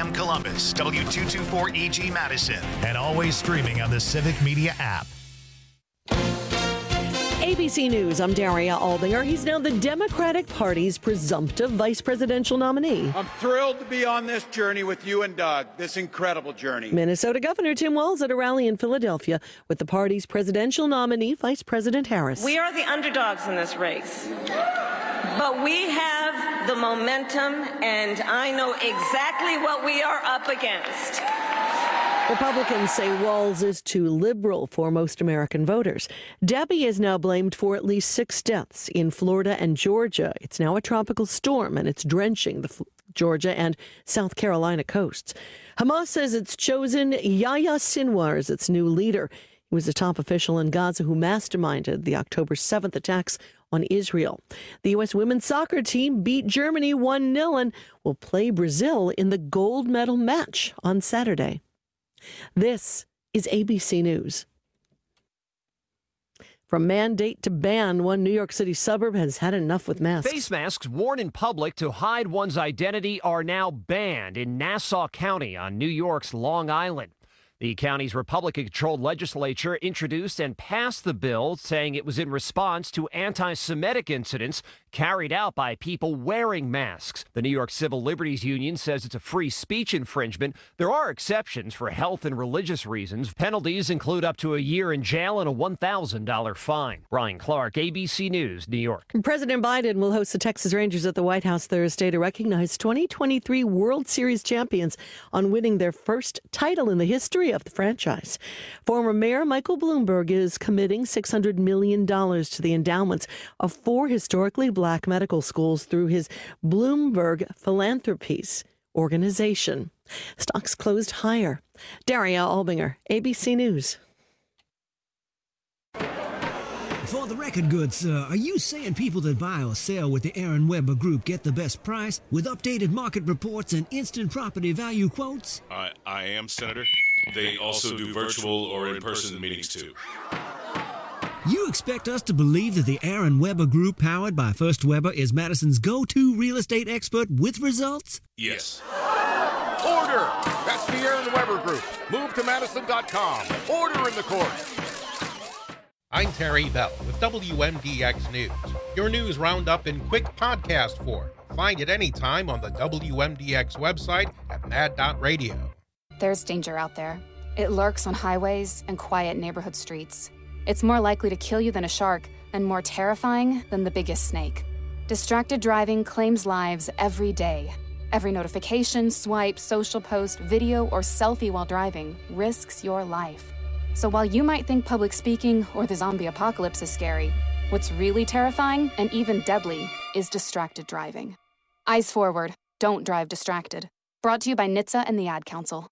AM Columbus, W224EG Madison, and always streaming on the Civic Media app. ABC News, I'm Daria Albinger. He's now the Democratic Party's presumptive vice presidential nominee. I'm thrilled to be on this journey with you and Doug, this incredible journey. Minnesota Governor Tim Walz at a rally in Philadelphia with the party's presidential nominee, Vice President Harris. We are the underdogs in this race, but we have the momentum, and I know exactly what we are up against. Republicans say Walz is too liberal for most American voters. Debbie is now blamed for at least 6 deaths in Florida and Georgia. It's now a tropical storm, and it's drenching the Georgia and South Carolina coasts. Hamas says it's chosen Yahya Sinwar as its new leader. He was a top official in Gaza who masterminded the October 7th attacks on Israel. The U.S. women's soccer team beat Germany 1-0 and will play Brazil in the gold medal match on Saturday. This is ABC News. From mandate to ban, one New York City suburb has had enough with masks. Face masks worn in public to hide one's identity are now banned in Nassau County on New York's Long Island. The county's Republican-controlled legislature introduced and passed the bill, saying it was in response to anti-Semitic incidents carried out by people wearing masks. The New York Civil Liberties Union says it's a free speech infringement. There are exceptions for health and religious reasons. Penalties include up to a year in jail and a $1,000 fine. Brian Clark, ABC News, New York. President Biden will host the Texas Rangers at the White House Thursday to recognize 2023 World Series champions on winning their first title in the history of the franchise. Former Mayor Michael Bloomberg is committing $600 million to the endowments of 4 historically Black medical schools through his Bloomberg Philanthropies organization. Stocks closed higher. Daria Albinger, ABC News. For the record, good sir, are you saying people that buy or sell with the Aaron Weber Group get the best price with updated market reports and instant property value quotes? I am, Senator. They also do virtual or in-person meetings, too. You expect us to believe that the Aaron Weber Group, powered by First Weber, is Madison's go-to real estate expert with results? Yes. Order! That's the Aaron Weber Group. Move to Madison.com. Order in the court. I'm Terry Bell with WMDX News, your news roundup in quick podcast form. Find it anytime on the WMDX website at mad.radio. There's danger out there. It lurks on highways and quiet neighborhood streets. It's more likely to kill you than a shark and more terrifying than the biggest snake. Distracted driving claims lives every day. Every notification, swipe, social post, video, or selfie while driving risks your life. So while you might think public speaking or the zombie apocalypse is scary, what's really terrifying and even deadly is distracted driving. Eyes forward. Don't drive distracted. Brought to you by NHTSA and the Ad Council.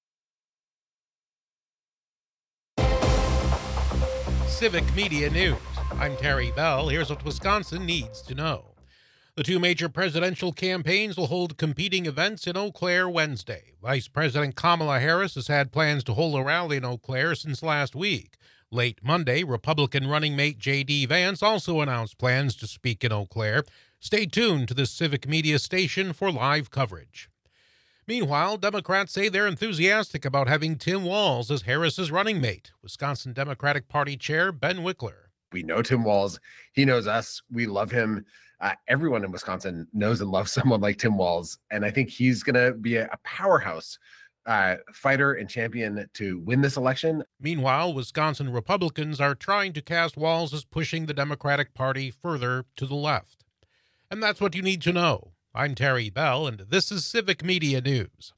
Civic Media News. I'm Terry Bell. Here's what Wisconsin needs to know. The 2 major presidential campaigns will hold competing events in Eau Claire Wednesday. Vice President Kamala Harris has had plans to hold a rally in Eau Claire since last week. Late Monday, Republican running mate J.D. Vance also announced plans to speak in Eau Claire. Stay tuned to this Civic Media station for live coverage. Meanwhile, Democrats say they're enthusiastic about having Tim Walz as Harris's running mate. Wisconsin Democratic Party Chair Ben Wickler. We know Tim Walz. He knows us. We love him. Everyone in Wisconsin knows and loves someone like Tim Walz. And I think he's going to be a powerhouse fighter and champion to win this election. Meanwhile, Wisconsin Republicans are trying to cast Walz as pushing the Democratic Party further to the left. And that's what you need to know. I'm Terry Bell, and this is Civic Media News.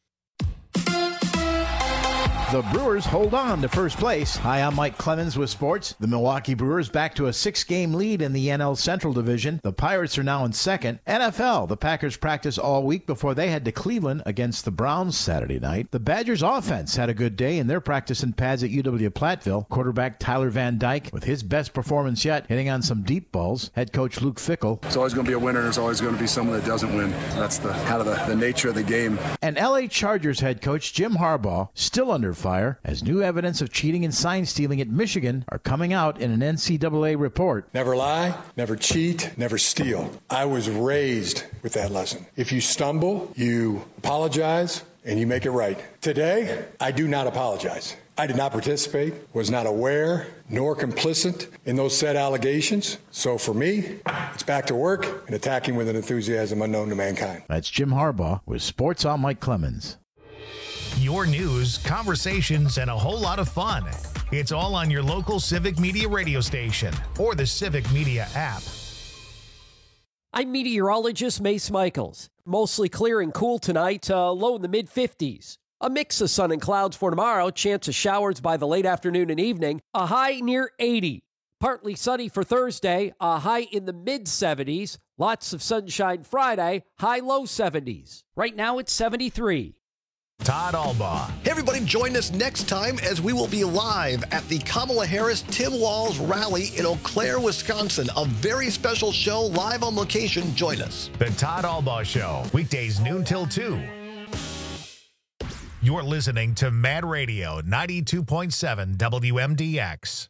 The Brewers hold on to first place. Hi, I'm Mike Clemens with sports. The Milwaukee Brewers back to a 6-game lead in the NL Central Division. The Pirates are now in second. NFL, the Packers practiced all week before they head to Cleveland against the Browns Saturday night. The Badgers offense had a good day in their practicing pads at UW-Platteville. Quarterback Tyler Van Dyke with his best performance yet, hitting on some deep balls. Head coach Luke Fickell. It's always going to be a winner, and there's always going to be someone that doesn't win. That's the kind of the nature of the game. And LA Chargers head coach Jim Harbaugh still under fire as new evidence of cheating and sign stealing at Michigan are coming out in an NCAA report. Never lie, never cheat, never steal. I was raised with that lesson. If you stumble, you apologize, and you make it right. Today, I do not apologize. I did not participate, was not aware, nor complicit in those said allegations. So for me, it's back to work and attacking with an enthusiasm unknown to mankind. That's Jim Harbaugh with Sports on Mike Clemens. Your news, conversations, and a whole lot of fun. It's all on your local Civic Media radio station or the Civic Media app. I'm meteorologist Mace Michaels. Mostly clear and cool tonight, low in the mid-50s. A mix of sun and clouds for tomorrow, chance of showers by the late afternoon and evening, a high near 80. Partly sunny for Thursday, a high in the mid-70s. Lots of sunshine Friday, high low 70s. Right now it's 73. Todd Albaugh. Hey everybody, join us next time as we will be live at the Kamala Harris Tim Walz rally in Eau Claire, Wisconsin. A very special show live on location. Join us. The Todd Albaugh Show, weekdays noon till 2. You're listening to Mad Radio 92.7 WMDX.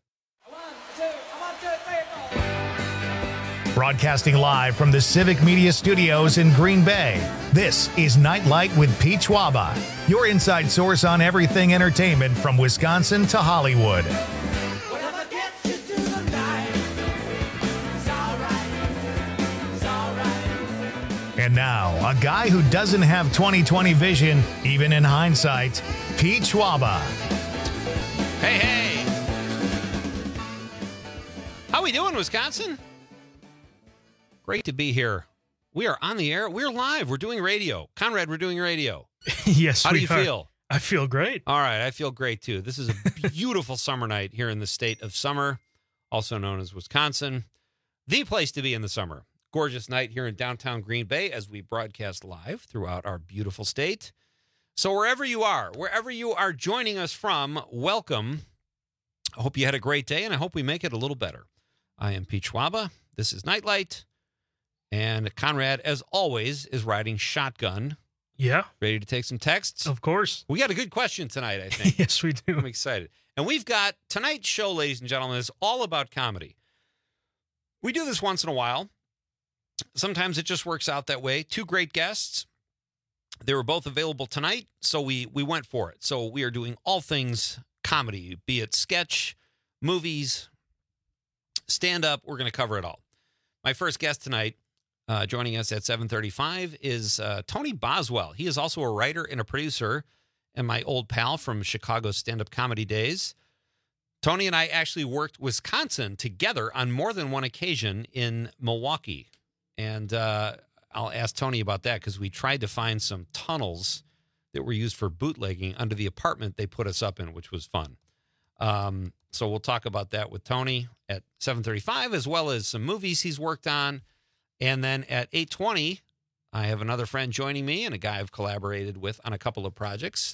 Broadcasting live from the Civic Media Studios in Green Bay, this is Nightlight with Pete Schwaba, your inside source on everything entertainment from Wisconsin to Hollywood. And now, a guy who doesn't have 20/20 vision, even in hindsight, Pete Schwaba. Hey. How we doing, Wisconsin? Great to be here. We are on the air. We're live. We're doing radio. Conrad, we're doing radio. Yes, How do you feel? I feel great. All right, I feel great, too. This is a beautiful summer night here in the state of summer, also known as Wisconsin. The place to be in the summer. Gorgeous night here in downtown Green Bay as we broadcast live throughout our beautiful state. So wherever you are joining us from, welcome. I hope you had a great day, and I hope we make it a little better. I am Pete Schwaba. This is Nightlight. And Conrad, as always, is riding shotgun. Yeah. Ready to take some texts? Of course. We got a good question tonight, I think. Yes, we do. I'm excited. And we've got tonight's show, ladies and gentlemen, is all about comedy. We do this once in a while. Sometimes it just works out that way. Two great guests. They were both available tonight, so we went for it. So we are doing all things comedy, be it sketch, movies, stand-up. We're going to cover it all. My first guest tonight, joining us at 7:35, is Tony Boswell. He is also a writer and a producer and my old pal from Chicago's stand-up comedy days. Tony and I actually worked Wisconsin together on more than one occasion in Milwaukee. And I'll ask Tony about that because we tried to find some tunnels that were used for bootlegging under the apartment they put us up in, which was fun. So we'll talk about that with Tony at 7:35, as well as some movies he's worked on. And then at 8:20, I have another friend joining me and a guy I've collaborated with on a couple of projects.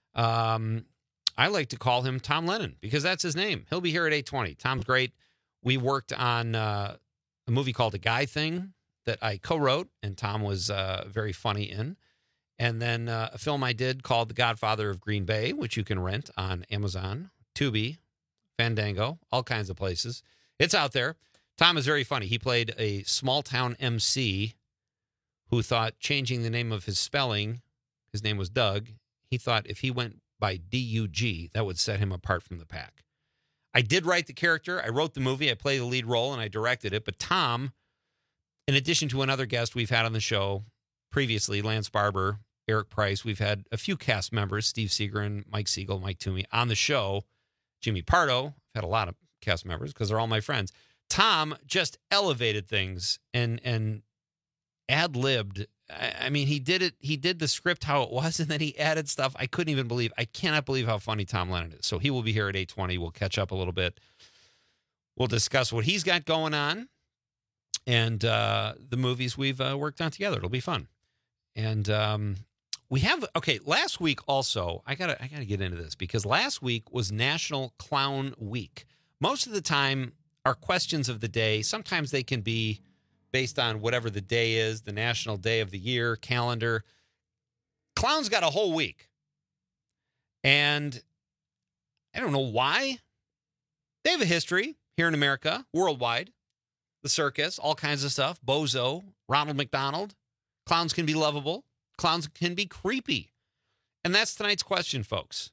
I like to call him Tom Lennon because that's his name. He'll be here at 8:20. Tom's great. We worked on a movie called A Guy Thing that I co-wrote, and Tom was very funny in. And then a film I did called The Godfather of Green Bay, which you can rent on Amazon, Tubi, Fandango, all kinds of places. It's out there. Tom is very funny. He played a small-town MC who thought changing the name of his spelling, his name was Doug, he thought if he went by D-U-G, that would set him apart from the pack. I did write the character. I wrote the movie. I played the lead role, and I directed it. But Tom, in addition to another guest we've had on the show previously, Lance Barber, Eric Price, we've had a few cast members, Steve Seagren, Mike Siegel, Mike Toomey, on the show. Jimmy Pardo, I've had a lot of cast members because they're all my friends. Tom just elevated things and ad-libbed. I mean, he did it. He did the script how it was, and then he added stuff I couldn't even believe. I cannot believe how funny Tom Lennon is. So he will be here at 8:20. We'll catch up a little bit. We'll discuss what he's got going on and the movies we've worked on together. It'll be fun. And we have, okay, last week also, I gotta get into this because last week was National Clown Week. Most of the time, our questions of the day, sometimes they can be based on whatever the day is, the national day of the year, calendar. Clowns got a whole week. And I don't know why. They have a history here in America, worldwide. The circus, all kinds of stuff. Bozo, Ronald McDonald. Clowns can be lovable. Clowns can be creepy. And that's tonight's question, folks.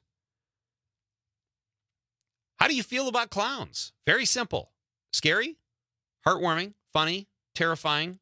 How do you feel about clowns? Very simple. Scary, heartwarming, funny, terrifying.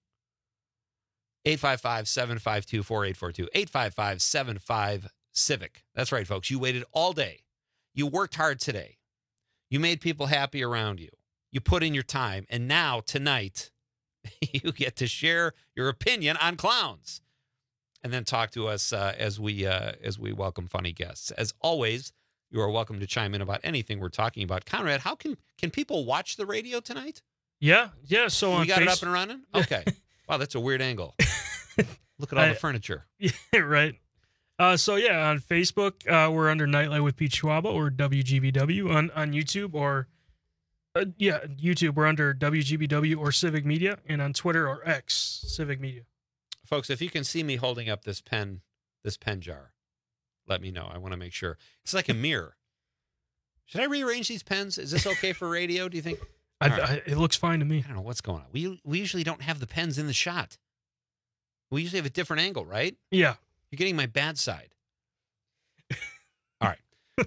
855-752-4842. 855-75-CIVIC. That's right, folks. You waited all day. You worked hard today. You made people happy around you. You put in your time. And now, tonight, you get to share your opinion on clowns. And then talk to us as we welcome funny guests. As always, you are welcome to chime in about anything we're talking about. Conrad, how can people watch the radio tonight? Yeah. So we got it up and running? Okay. Wow, that's a weird angle. Look at all the furniture. Yeah, right. On Facebook, we're under Nightlight with Pete Schwaba or WGBW. On YouTube YouTube, we're under WGBW or Civic Media, and on Twitter or X, Civic Media. Folks, if you can see me holding up this pen jar, let me know. I want to make sure. It's like a mirror. Should I rearrange these pens? Is this okay for radio, do you think? It looks fine to me. I don't know what's going on. We usually don't have the pens in the shot. We usually have a different angle, right? Yeah. You're getting my bad side. All right.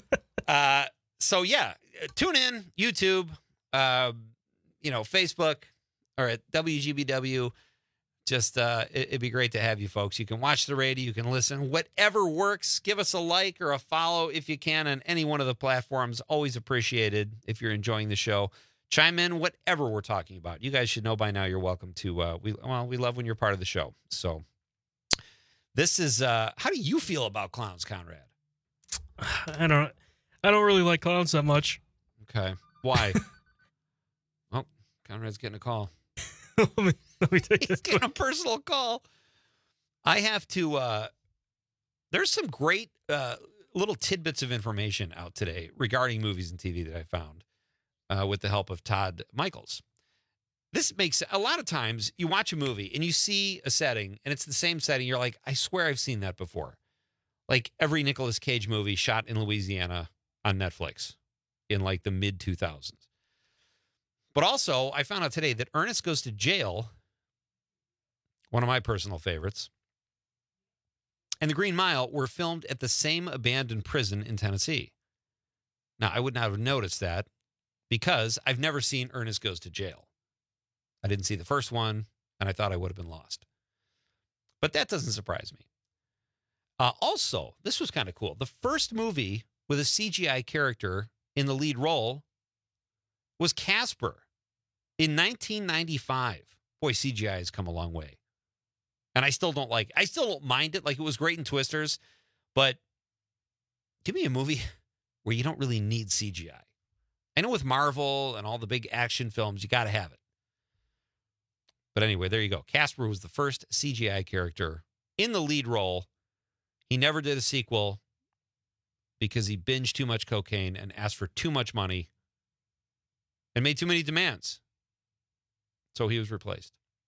Tune in, YouTube, Facebook, or at WGBW. Just, it'd be great to have you folks. You can watch the radio. You can listen. Whatever works. Give us a like or a follow if you can on any one of the platforms. Always appreciated if you're enjoying the show. Chime in, whatever we're talking about. You guys should know by now you're welcome to. We love when you're part of the show. So this is, how do you feel about clowns, Conrad? I don't really like clowns that much. Okay. Why? Oh, Conrad's getting a call. Let me take He's getting a personal call. I have to, there's some great little tidbits of information out today regarding movies and TV that I found with the help of Todd Michaels. This makes, a lot of times you watch a movie and you see a setting and it's the same setting. You're like, I swear I've seen that before. Like every Nicolas Cage movie shot in Louisiana on Netflix in like the mid 2000s. But also, I found out today that Ernest Goes to Jail, one of my personal favorites, and The Green Mile were filmed at the same abandoned prison in Tennessee. Now, I would not have noticed that because I've never seen Ernest Goes to Jail. I didn't see the first one, and I thought I would have been lost. But that doesn't surprise me. Also, this was kind of cool. The first movie with a CGI character in the lead role was Casper in 1995. Boy, CGI has come a long way. And I still don't mind it. Like, it was great in Twisters, but give me a movie where you don't really need CGI. I know with Marvel and all the big action films, you got to have it. But anyway, there you go. Casper was the first CGI character in the lead role. He never did a sequel because he binged too much cocaine and asked for too much money and made too many demands. So he was replaced.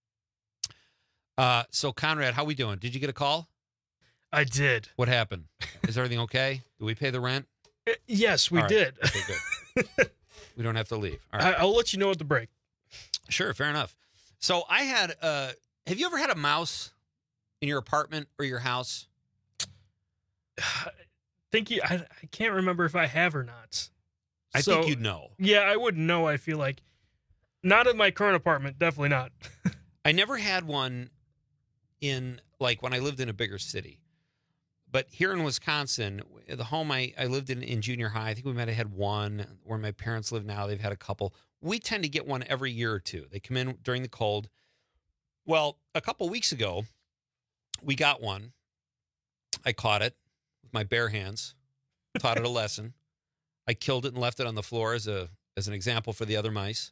So, Conrad, how we doing? Did you get a call? I did. What happened? Is everything okay? Did we pay the rent? Yes, we did. Okay, good. We don't have to leave. All right. I'll let you know at the break. Sure, fair enough. So I had, have you ever had a mouse in your apartment or your house? I can't remember if I have or not. I think you'd know. Yeah, I would know, I feel like. Not in my current apartment, definitely not. I never had one in, like, when I lived in a bigger city. But here in Wisconsin, the home I lived in junior high, I think we might have had one. Where my parents live now, they've had a couple. We tend to get one every year or two. They come in during the cold. Well, a couple weeks ago, we got one. I caught it with my bare hands, taught it a lesson. I killed it and left it on the floor as an example for the other mice.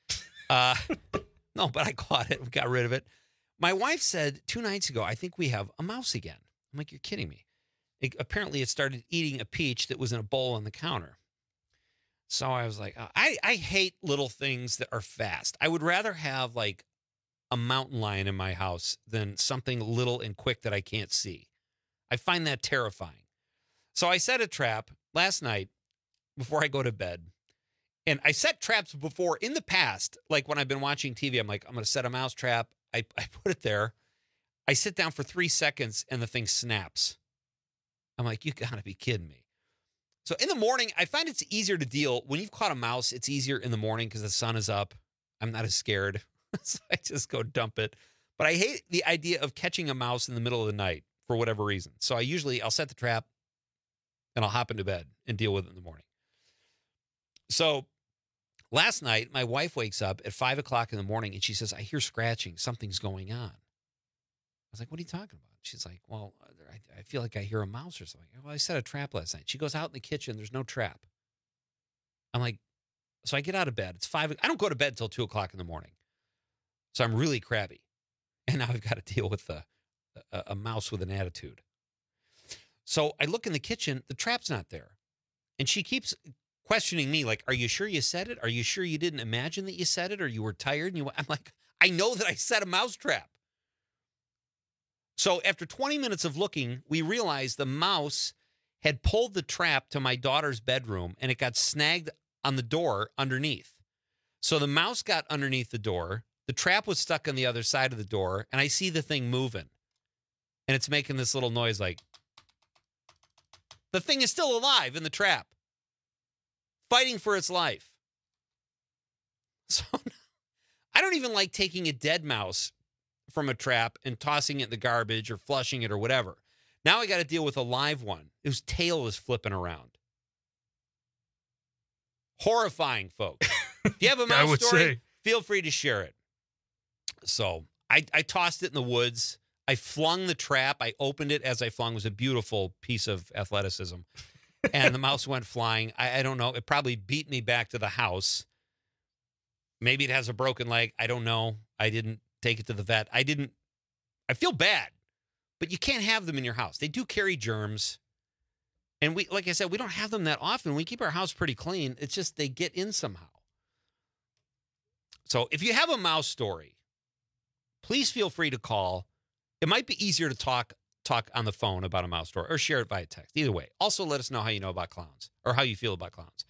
No, but I caught it. We got rid of it. My wife said 2 nights ago, I think we have a mouse again. I'm like, you're kidding me. Apparently, it started eating a peach that was in a bowl on the counter. So I was like, I hate little things that are fast. I would rather have like a mountain lion in my house than something little and quick that I can't see. I find that terrifying. So I set a trap last night before I go to bed. And I set traps before in the past, like when I've been watching TV, I'm like, I'm going to set a mouse trap. I put it there. I sit down for 3 seconds and the thing snaps. I'm like, you got to be kidding me. So in the morning, I find it's easier to deal. When you've caught a mouse, it's easier in the morning because the sun is up. I'm not as scared. So I just go dump it. But I hate the idea of catching a mouse in the middle of the night for whatever reason. So I'll set the trap and I'll hop into bed and deal with it in the morning. So last night, my wife wakes up at 5 o'clock in the morning and she says, I hear scratching. Something's going on. I was like, what are you talking about? She's like, well, I feel like I hear a mouse or something. Well, I set a trap last night. She goes out in the kitchen. There's no trap. I'm like, so I get out of bed. It's 5. I don't go to bed until 2 o'clock in the morning. So I'm really crabby. And now I've got to deal with a mouse with an attitude. So I look in the kitchen. The trap's not there. And she keeps questioning me like, are you sure you said it? Are you sure you didn't imagine that you said it or you were tired? And I'm like, I know that I set a mouse trap. So after 20 minutes of looking, we realized the mouse had pulled the trap to my daughter's bedroom and it got snagged on the door underneath. So the mouse got underneath the door. The trap was stuck on the other side of the door, and I see the thing moving. And it's making this little noise like, the thing is still alive in the trap, fighting for its life. So I don't even like taking a dead mouse from a trap and tossing it in the garbage or flushing it or whatever. Now I got to deal with a live one whose tail is flipping around. Horrifying, folks. If you have a mouse story, feel free to share it. So I tossed it in the woods. I flung the trap. I opened it as I flung. It was a beautiful piece of athleticism. And the mouse went flying. I don't know. It probably beat me back to the house. Maybe it has a broken leg. I don't know. I didn't take it to the vet. I feel bad, but you can't have them in your house. They do carry germs. And we, like I said, we don't have them that often. We keep our house pretty clean. It's just they get in somehow. So if you have a mouse story, please feel free to call. It might be easier to talk on the phone about a mouse story or share it via text. Either way. Also, let us know how you know about clowns or how you feel about clowns.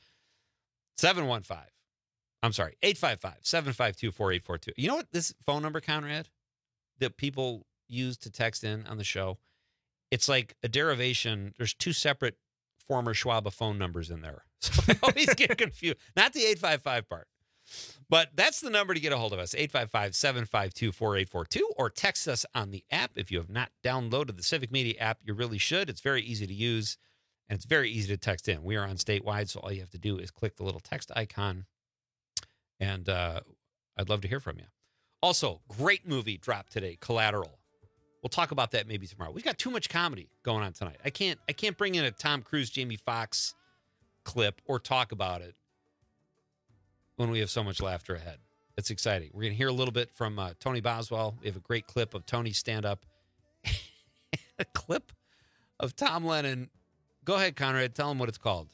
855-752-4842. You know what this phone number, Conrad, that people use to text in on the show? It's like a derivation. There's two separate former Schwab phone numbers in there. So I always get confused. Not the 855 part. But that's the number to get a hold of us, 855-752-4842, or text us on the app. If you have not downloaded the Civic Media app, you really should. It's very easy to use, and it's very easy to text in. We are on statewide, so all you have to do is click the little text icon, and I'd love to hear from you. Also, great movie dropped today, Collateral. We'll talk about that maybe tomorrow. We've got too much comedy going on tonight. I can't bring in a Tom Cruise, Jamie Foxx clip or talk about it when we have so much laughter ahead. It's exciting. We're going to hear a little bit from Tony Boswell. We have a great clip of Tony's stand-up. A clip of Tom Lennon. Go ahead, Conrad. Tell him what it's called.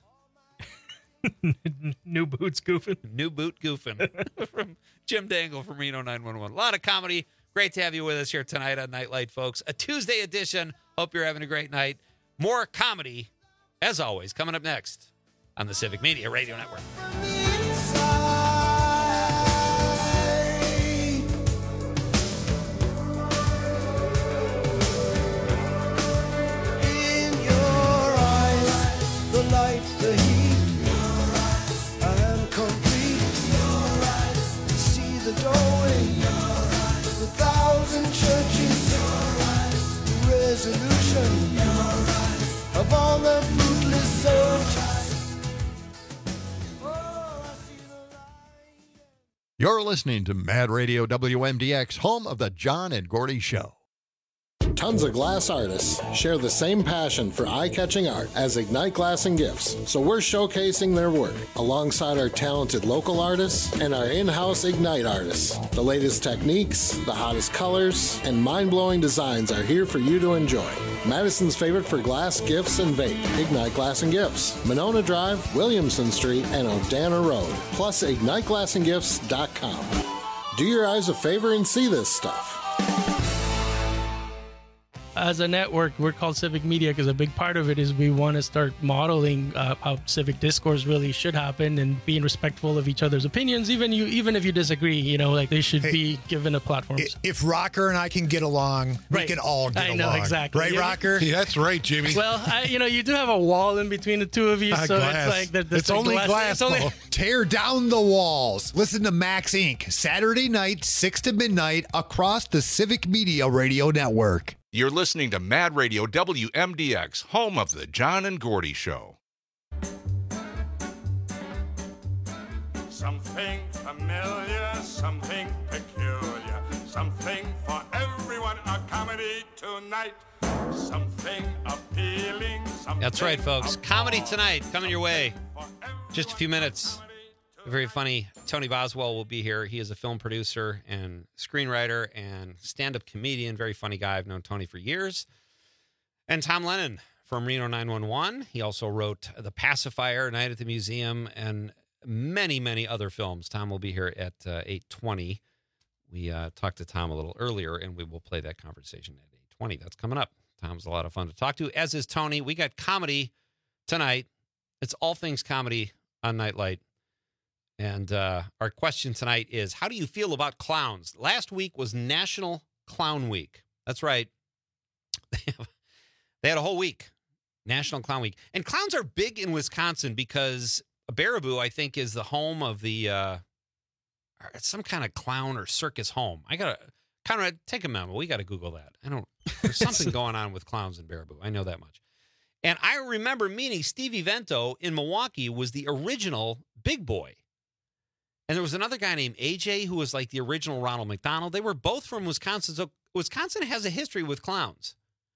New Boots Goofing. New Boot Goofing. From Jim Dangle from Reno 911. A lot of comedy. Great to have you with us here tonight on Nightlight, folks. A Tuesday edition. Hope you're having a great night. More comedy, as always, coming up next on the Civic Media Radio Network. The heat and complete. See the doorway, the 1,000 churches, the resolution of all the fruitless searches. You're listening to Mad Radio WMDX, home of the John and Gordy Show. Tons of glass artists share the same passion for eye-catching art as Ignite Glass and Gifts, so we're showcasing their work alongside our talented local artists and our in-house Ignite artists. The latest techniques, the hottest colors, and mind-blowing designs are here for you to enjoy. Madison's favorite for glass, gifts, and vape, Ignite Glass and Gifts, Monona Drive, Williamson Street, and O'Dana Road, plus IgniteGlassandGifts.com. Do your eyes a favor and see this stuff. as a network, we're called Civic Media because a big part of it is we want to start modeling how civic discourse really should happen and being respectful of each other's opinions, even if you disagree. Like they should be given a platform. If Rocker and I can get along, we can all get along. I know, exactly. Right, Rocker? Yeah, that's right, Jimmy. Well, you do have a wall in between the two of you, so glass. it's like it's only glass. Tear down the walls. Listen to Max Inc. Saturday night, 6 to midnight, across the Civic Media Radio Network. You're listening to Mad Radio WMDX, home of the John and Gordy Show. Something familiar, something peculiar, something for everyone, a comedy tonight, something appealing, something. That's right, folks. Comedy tonight coming your way. Just a few minutes. Very funny. Tony Boswell will be here. He is a film producer and screenwriter and stand-up comedian. Very funny guy. I've known Tony for years. And Tom Lennon from Reno 911. He also wrote The Pacifier, Night at the Museum, and many, many other films. Tom will be here at 8:20. We talked to Tom a little earlier, and we will play that conversation at 8:20. That's coming up. Tom's a lot of fun to talk to, as is Tony. We got comedy tonight. It's all things comedy on Nightlight. And our question tonight is, how do you feel about clowns? Last week was National Clown Week. That's right. They had a whole week, National Clown Week. And clowns are big in Wisconsin because Baraboo, I think, is the home of the some kind of clown or circus home. I got to kind of take a memo. We got to Google that. There's something going on with clowns in Baraboo. I know that much. And I remember meeting Stevie Vento in Milwaukee, was the original big boy. And there was another guy named AJ who was like the original Ronald McDonald. They were both from Wisconsin. So Wisconsin has a history with clowns.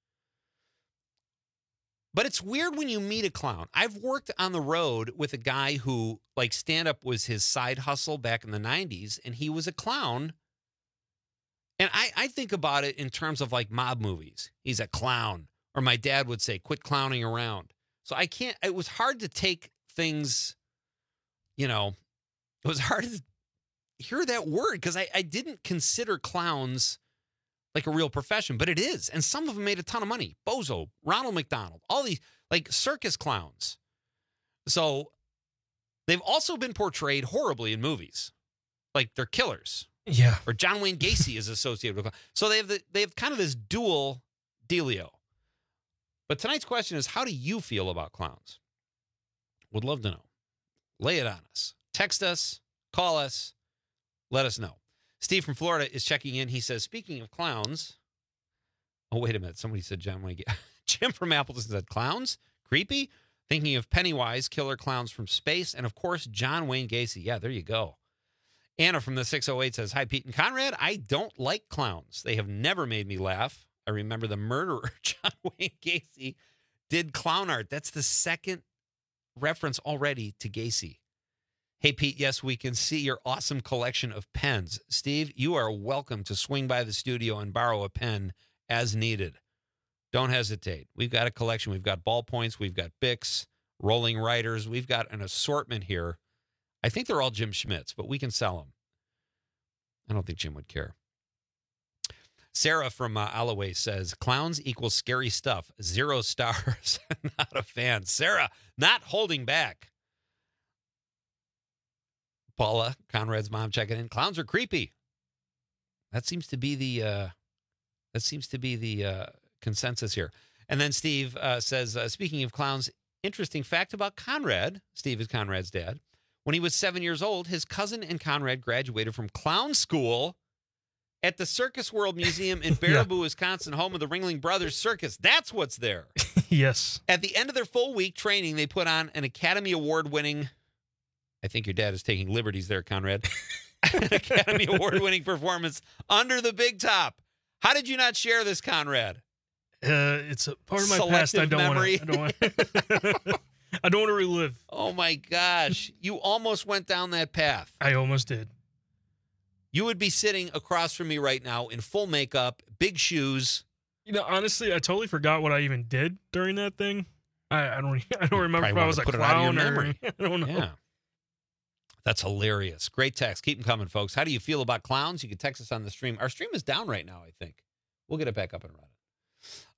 But it's weird when you meet a clown. I've worked on the road with a guy who, like, stand-up was his side hustle back in the 90s, and he was a clown. And I think about it in terms of, like, mob movies. He's a clown. Or my dad would say, quit clowning around. So it was hard to take things, it was hard to hear that word because I didn't consider clowns like a real profession, but it is. And some of them made a ton of money. Bozo, Ronald McDonald, all these like circus clowns. So they've also been portrayed horribly in movies. Like they're killers. Yeah. Or John Wayne Gacy is associated with clowns. So they have kind of this dual dealio. But tonight's question is, how do you feel about clowns? Would love to know. Lay it on us. Text us, call us, let us know. Steve from Florida is checking in. He says, speaking of clowns. Oh, wait a minute. Somebody said John Wayne. Jim from Appleton said, clowns? Creepy? Thinking of Pennywise, killer clowns from space, and of course, John Wayne Gacy. Yeah, there you go. Anna from the 608 says, hi, Pete and Conrad. I don't like clowns. They have never made me laugh. I remember the murderer, John Wayne Gacy, did clown art. That's the second reference already to Gacy. Hey, Pete, yes, we can see your awesome collection of pens. Steve, you are welcome to swing by the studio and borrow a pen as needed. Don't hesitate. We've got a collection. We've got ballpoints. We've got Bics, rolling writers. We've got an assortment here. I think they're all Jim Schmidt's, but we can sell them. I don't think Jim would care. Sarah from Alloway says, clowns equals scary stuff. 0 stars. Not a fan. Sarah, not holding back. Paula, Conrad's mom, checking in. Clowns are creepy. That seems to be the consensus here. And then Steve says, speaking of clowns, interesting fact about Conrad. Steve is Conrad's dad. When he was 7 years old, his cousin and Conrad graduated from clown school at the Circus World Museum in Baraboo, Wisconsin, home of the Ringling Brothers Circus. That's what's there. Yes. At the end of their full week training, they put on an Academy Award-winning, I think your dad is taking liberties there, Conrad, an Academy Award-winning performance under the big top. How did you not share this, Conrad? It's a part of my past. I don't want to relive. Oh, my gosh. You almost went down that path. I almost did. You would be sitting across from me right now in full makeup, big shoes. Honestly, I totally forgot what I even did during that thing. I don't remember if I was a clown or I don't know. Yeah. That's hilarious. Great text. Keep them coming, folks. How do you feel about clowns? You can text us on the stream. Our stream is down right now, I think. We'll get it back up and running.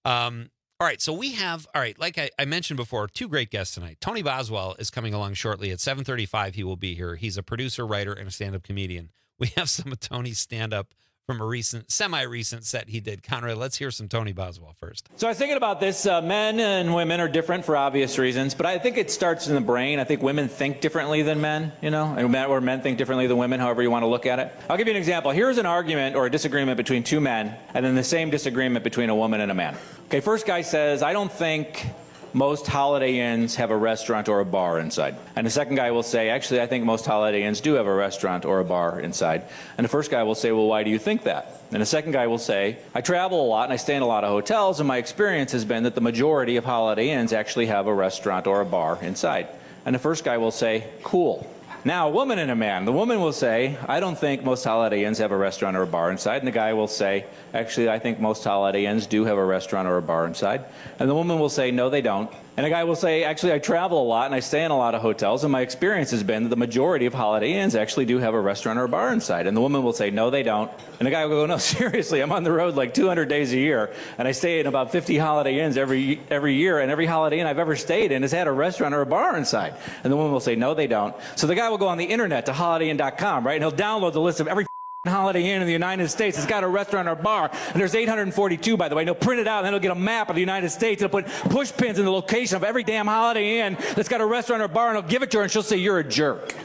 All right, so we have, like I mentioned before, two great guests tonight. Tony Boswell is coming along shortly. At 7:35, he will be here. He's a producer, writer, and a stand-up comedian. We have some of Tony's stand-up from a semi-recent set he did. Conrad, let's hear some Tony Boswell first. So I was thinking about this. Men and women are different for obvious reasons, but I think it starts in the brain. I think women think differently than men, or men think differently than women, however you want to look at it. I'll give you an example. Here's an argument or a disagreement between two men, and then the same disagreement between a woman and a man. Okay, first guy says, I don't think most Holiday Inns have a restaurant or a bar inside. And the second guy will say, actually, I think most Holiday Inns do have a restaurant or a bar inside. And the first guy will say, well, why do you think that? And the second guy will say, I travel a lot and I stay in a lot of hotels, and my experience has been that the majority of Holiday Inns actually have a restaurant or a bar inside. And the first guy will say, cool. Now, a woman and a man. The woman will say, I don't think most Holiday Inns have a restaurant or a bar inside. And the guy will say, actually, I think most Holiday Inns do have a restaurant or a bar inside. And the woman will say, no, they don't. And the guy will say, actually, I travel a lot and I stay in a lot of hotels, and my experience has been that the majority of Holiday Inns actually do have a restaurant or a bar inside. And the woman will say, no, they don't. And the guy will go, no, seriously, I'm on the road like 200 days a year, and I stay in about 50 Holiday Inns every year, and every Holiday Inn I've ever stayed in has had a restaurant or a bar inside. And the woman will say, no, they don't. So the guy will go on the internet to holidayinn.com, right, and he'll download the list of every Holiday Inn in the United States. It's got a restaurant or bar, and there's 842, by the way. And he'll print it out, and then he'll get a map of the United States, and he'll put push pins in the location of every damn Holiday Inn that's got a restaurant or bar, and he'll give it to her, and she'll say, you're a jerk.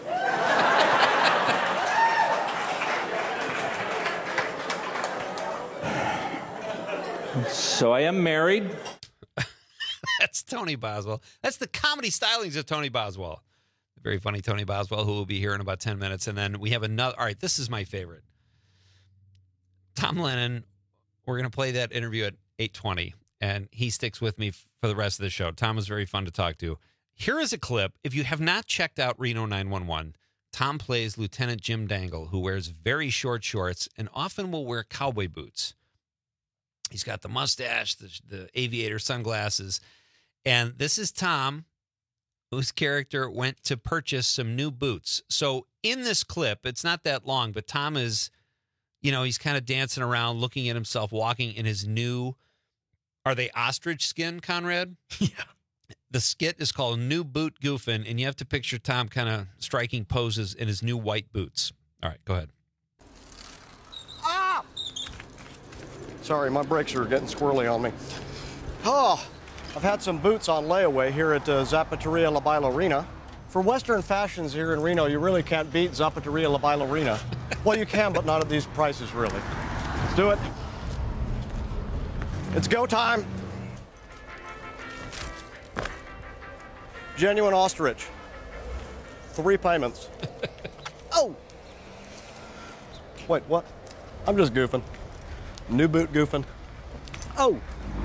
So I am married. That's Tony Boswell. That's the comedy stylings of Tony Boswell. Very funny Tony Boswell, who will be here in about 10 minutes. And then we have another. All right, this is my favorite. Tom Lennon. We're going to play that interview at 8:20, and he sticks with me for the rest of the show. Tom is very fun to talk to. Here is a clip. If you have not checked out Reno 911, Tom plays Lieutenant Jim Dangle, who wears very short shorts and often will wear cowboy boots. He's got the mustache, the aviator sunglasses. And this is Tom, whose character went to purchase some new boots. So in this clip, it's not that long, but Tom is, he's kind of dancing around, looking at himself, walking in his new, are they ostrich skin, Conrad? Yeah. The skit is called New Boot Goofin', and you have to picture Tom kind of striking poses in his new white boots. All right, go ahead. Ah! Sorry, my brakes are getting squirrely on me. Oh, I've had some boots on layaway here at Zapateria La Bailarina. For Western fashions here in Reno, you really can't beat Zapateria La Bailarina. Well, you can, but not at these prices, really. Let's do it. It's go time. Genuine ostrich. 3 payments. Oh! Wait, what? I'm just goofing. New boot goofing. Oh!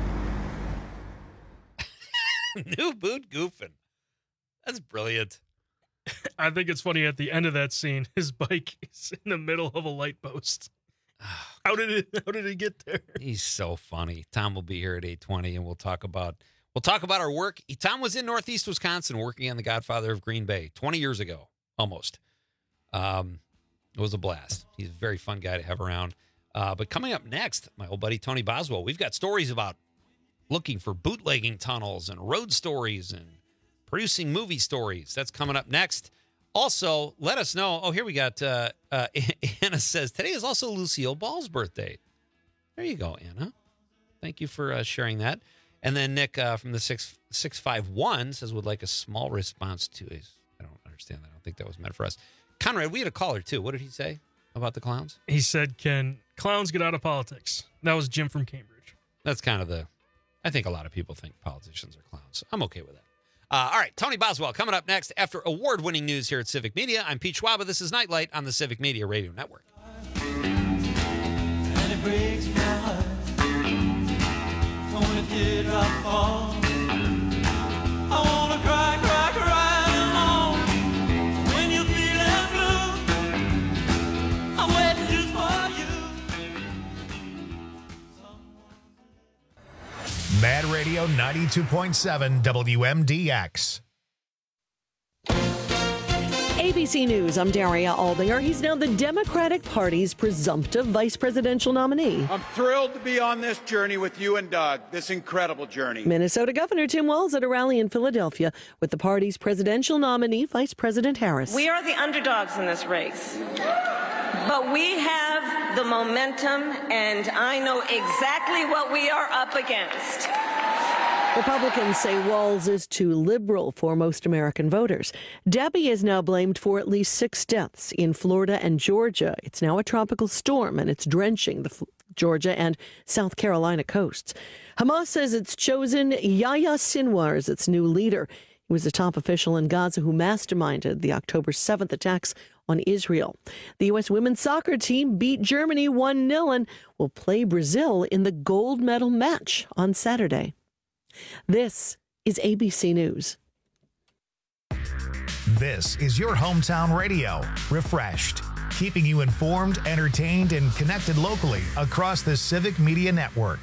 New boot goofing. That's brilliant. I think it's funny at the end of that scene, his bike is in the middle of a light post. How did it get there? He's so funny. Tom will be here at 8:20, and we'll talk about our work. Tom was in Northeast Wisconsin working on The Godfather of Green Bay 20 years ago, almost. It was a blast. He's a very fun guy to have around. But coming up next, my old buddy Tony Boswell, we've got stories about looking for bootlegging tunnels and road stories and producing movie stories. That's coming up next. Also, let us know. Oh, here we got Anna says, today is also Lucille Ball's birthday. There you go, Anna. Thank you for sharing that. And then Nick from the 651 says, would like a small response to his. I don't understand that. I don't think that was meant for us. Conrad, we had a caller, too. What did he say about the clowns? He said, can clowns get out of politics? That was Jim from Cambridge. That's kind of I think a lot of people think politicians are clowns. I'm okay with that. All right, Tony Boswell coming up next after award-winning news here at Civic Media. I'm Pete Schwaba. This is Nightlight on the Civic Media Radio Network. And it breaks my heart when a teardrop falls. I wanna cry, cry, cry alone. When you're feeling blue, I'm waiting just for you. Mad Radio 92.7 WMDX. ABC News, I'm Daria Aldinger. He's now the Democratic Party's presumptive vice presidential nominee. I'm thrilled to be on this journey with you and Doug, this incredible journey. Minnesota Governor Tim Walz at a rally in Philadelphia with the party's presidential nominee, Vice President Harris. We are the underdogs in this race, but we have the momentum, and I know exactly what we are up against. Republicans say Walz is too liberal for most American voters. Debbie is now blamed for at least 6 deaths in Florida and Georgia. It's now a tropical storm, and it's drenching the Georgia and South Carolina coasts. Hamas says it's chosen Yahya Sinwar as its new leader. He was a top official in Gaza who masterminded the October 7th attacks on Israel. The U.S. women's soccer team beat Germany 1-0 and will play Brazil in the gold medal match on Saturday. This is ABC News. This is your hometown radio, Refreshed, keeping you informed, entertained, and connected locally across the Civic Media Network.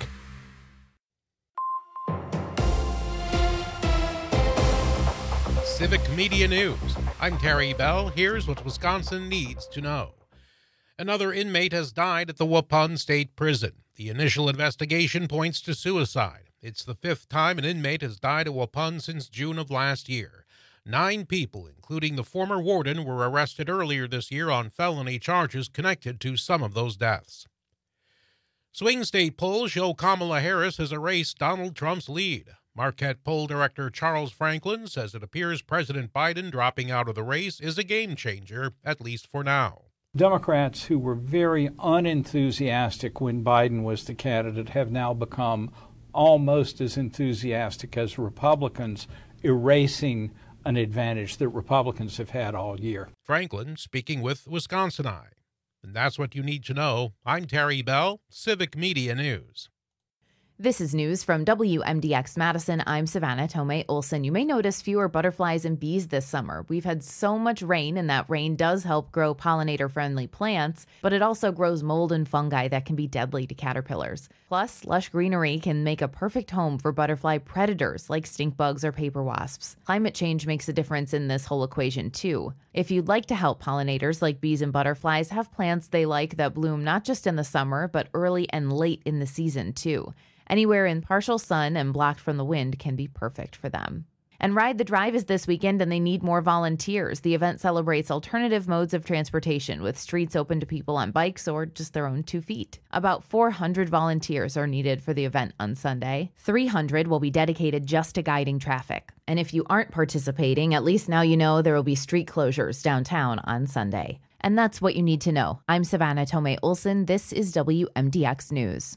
Civic Media News. I'm Terry Bell. Here's what Wisconsin needs to know. Another inmate has died at the Waupun State Prison. The initial investigation points to suicide. It's the 5th time an inmate has died at Waupun since June of last year. 9 people, including the former warden, were arrested earlier this year on felony charges connected to some of those deaths. Swing state polls show Kamala Harris has erased Donald Trump's lead. Marquette poll director Charles Franklin says it appears President Biden dropping out of the race is a game changer, at least for now. Democrats who were very unenthusiastic when Biden was the candidate have now become almost as enthusiastic as Republicans, erasing an advantage that Republicans have had all year. Franklin speaking with Wisconsin Eye. And that's what you need to know. I'm Terry Bell, Civic Media News. This is news from WMDX Madison. I'm Savannah Tomei Olson. You may notice fewer butterflies and bees this summer. We've had so much rain, and that rain does help grow pollinator-friendly plants, but it also grows mold and fungi that can be deadly to caterpillars. Plus, lush greenery can make a perfect home for butterfly predators like stink bugs or paper wasps. Climate change makes a difference in this whole equation, too. If you'd like to help pollinators like bees and butterflies have plants they like that bloom not just in the summer, but early and late in the season, too. Anywhere in partial sun and blocked from the wind can be perfect for them. And Ride the Drive is this weekend, and they need more volunteers. The event celebrates alternative modes of transportation, with streets open to people on bikes or just their own 2 feet. About 400 volunteers are needed for the event on Sunday. 300 will be dedicated just to guiding traffic. And if you aren't participating, at least now you know there will be street closures downtown on Sunday. And that's what you need to know. I'm Savannah Tomei Olson. This is WMDX News.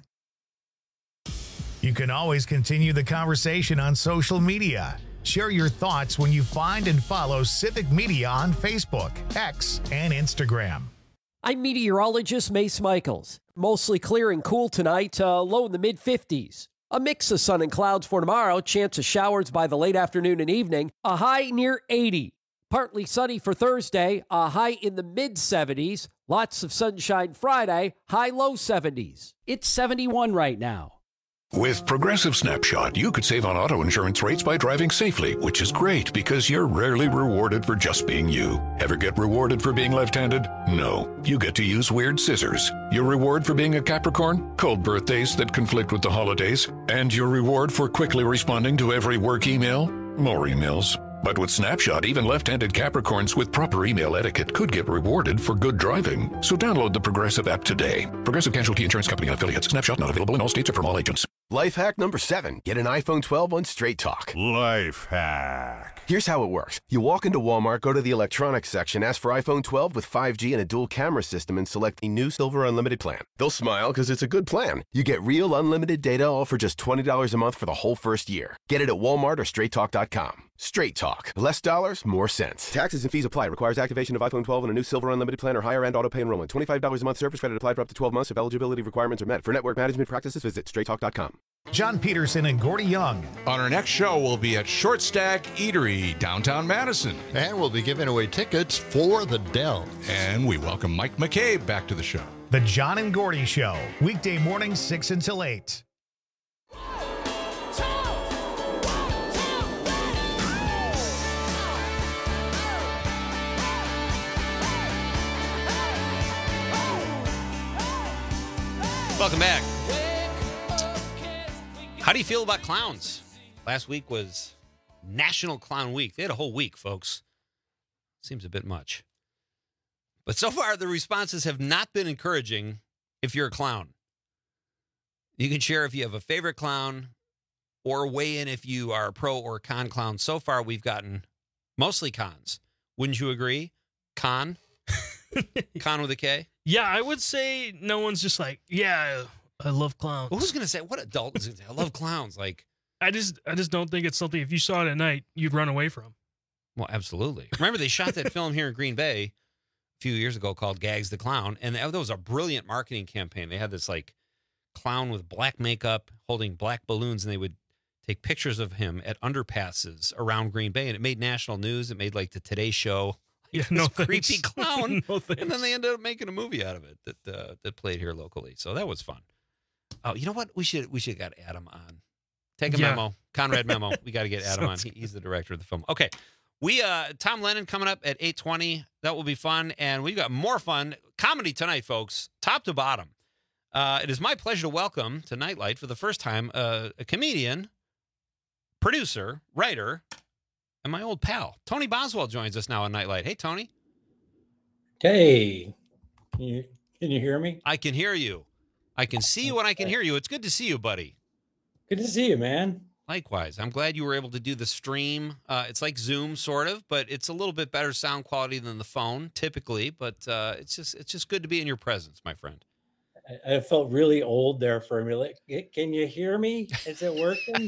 You can always continue the conversation on social media. Share your thoughts when you find and follow Civic Media on Facebook, X, and Instagram. I'm meteorologist Mace Michaels. Mostly clear and cool tonight, low in the mid-50s. A mix of sun and clouds for tomorrow, chance of showers by the late afternoon and evening, a high near 80. Partly sunny for Thursday, a high in the mid-70s. Lots of sunshine Friday, high low 70s. It's 71 right now. With Progressive Snapshot, you could save on auto insurance rates by driving safely, which is great because you're rarely rewarded for just being you. Ever get rewarded for being left-handed? No. You get to use weird scissors. Your reward for being a Capricorn? Cold birthdays that conflict with the holidays. And your reward for quickly responding to every work email? More emails. But with Snapshot, even left-handed Capricorns with proper email etiquette could get rewarded for good driving. So download the Progressive app today. Progressive Casualty Insurance Company and affiliates. Snapshot not available in all states or from all agents. Life hack number 7. Get an iPhone 12 on Straight Talk. Life hack. Here's how it works. You walk into Walmart, go to the electronics section, ask for iPhone 12 with 5G and a dual camera system, and select the new Silver Unlimited plan. They'll smile because it's a good plan. You get real unlimited data all for just $20 a month for the whole first year. Get it at Walmart or StraightTalk.com. Straight Talk. Less dollars, more sense. Taxes and fees apply. Requires activation of iPhone 12 and a new Silver Unlimited plan or higher end auto pay enrollment. $25 a month service credit applied for up to 12 months if eligibility requirements are met. For network management practices, visit StraightTalk.com. John Peterson and Gordy Young. On our next show, we'll be at Short Stack Eatery, downtown Madison. And we'll be giving away tickets for the Dell. And we welcome Mike McCabe back to the show. The John and Gordy Show, weekday mornings 6 until 8. Welcome back. How do you feel about clowns? Last week was National Clown Week. They had a whole week, folks. Seems a bit much. But so far, the responses have not been encouraging if you're a clown. You can share if you have a favorite clown or weigh in if you are a pro or con clown. So far, we've gotten mostly cons. Wouldn't you agree? Con? Con with a K? Yeah, I would say no one's just like, yeah, I love clowns. Well, who's going to say, what adult is going to say, I love clowns? Like, I just don't think it's something, if you saw it at night, you'd run away from. well, absolutely. Remember, they shot that film here in Green Bay a few years ago called Gags the Clown, and that was a brilliant marketing campaign. They had this, like, clown with black makeup holding black balloons, and they would take pictures of him at underpasses around Green Bay, and it made national news. It made, like, the Today Show. Yeah, This no creepy thanks. clown. No thanks. And then they ended up making a movie out of it that played here locally. So that was fun. Oh, you know what? We should have got Adam on. Take a memo. Conrad memo. We got to get Adam on. He's the director of the film. Okay. We Tom Lennon coming up at 8:20. That will be fun. And we've got more fun comedy tonight, folks, top to bottom. It is my pleasure to welcome to Nightlight for the first time a comedian, producer, writer, and my old pal. Tony Boswell joins us now on Nightlight. Hey, Tony. Hey, can you hear me? I can hear you. I can see you and I can hear you. It's good to see you, buddy. Good to see you, man. Likewise. I'm glad you were able to do the stream. It's like Zoom, sort of, but it's a little bit better sound quality than the phone, typically. But it's just good to be in your presence, my friend. I felt really old there for a minute. Like, can you hear me? Is it working?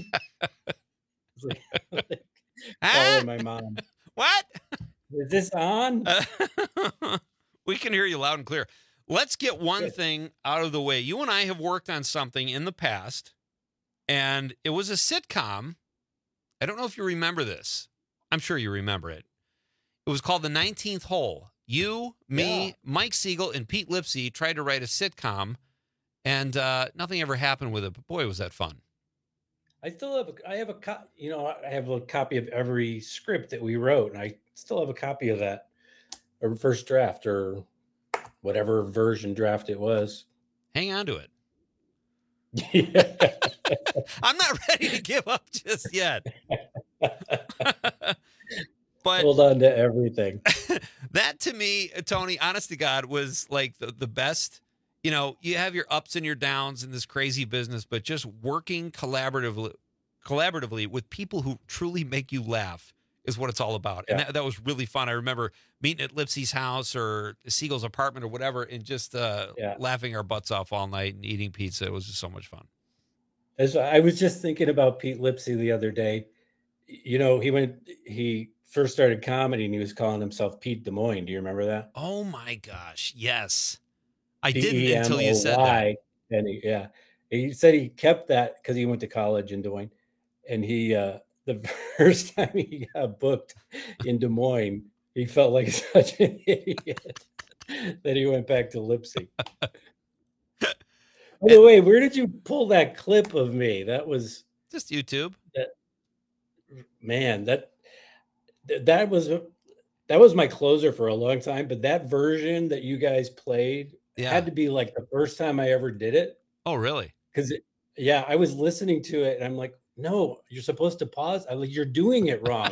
Calling my mom. What? Is this on? We can hear you loud and clear. Let's get one thing out of the way. You and I have worked on something in the past, and it was a sitcom. I don't know if you remember this. I'm sure you remember it. It was called The 19th Hole. You, me, Mike Siegel, and Pete Lipsy tried to write a sitcom, and nothing ever happened with it. But boy, was that fun. I still have I have a copy of every script that we wrote, and I still have a copy of that, or first draft, or whatever version draft it was. Hang on to it. I'm not ready to give up just yet. But hold on to everything. That to me, Tony, honest to God, was like the best. You know, you have your ups and your downs in this crazy business, but just working collaboratively with people who truly make you laugh is what it's all about. And that was really fun. I remember meeting at Lipsy's house or Siegel's apartment or whatever, and just laughing our butts off all night and eating pizza. It was just so much fun. I was just thinking about Pete Lipsy the other day. You know, he first started comedy and he was calling himself Pete Des Moines. Do you remember that? Oh my gosh. Yes. I didn't until you said that. And he said he kept that because he went to college in Des Moines. And he, the first time he got booked in Des Moines, he felt like such an idiot that he went back to Lipsy. By the way, where did you pull that clip of me? That was just YouTube. That was my closer for a long time. But that version that you guys played had to be like the first time I ever did it. Oh, really? Because I was listening to it and I'm like, no, you're supposed to pause. I'm like, you're doing it wrong.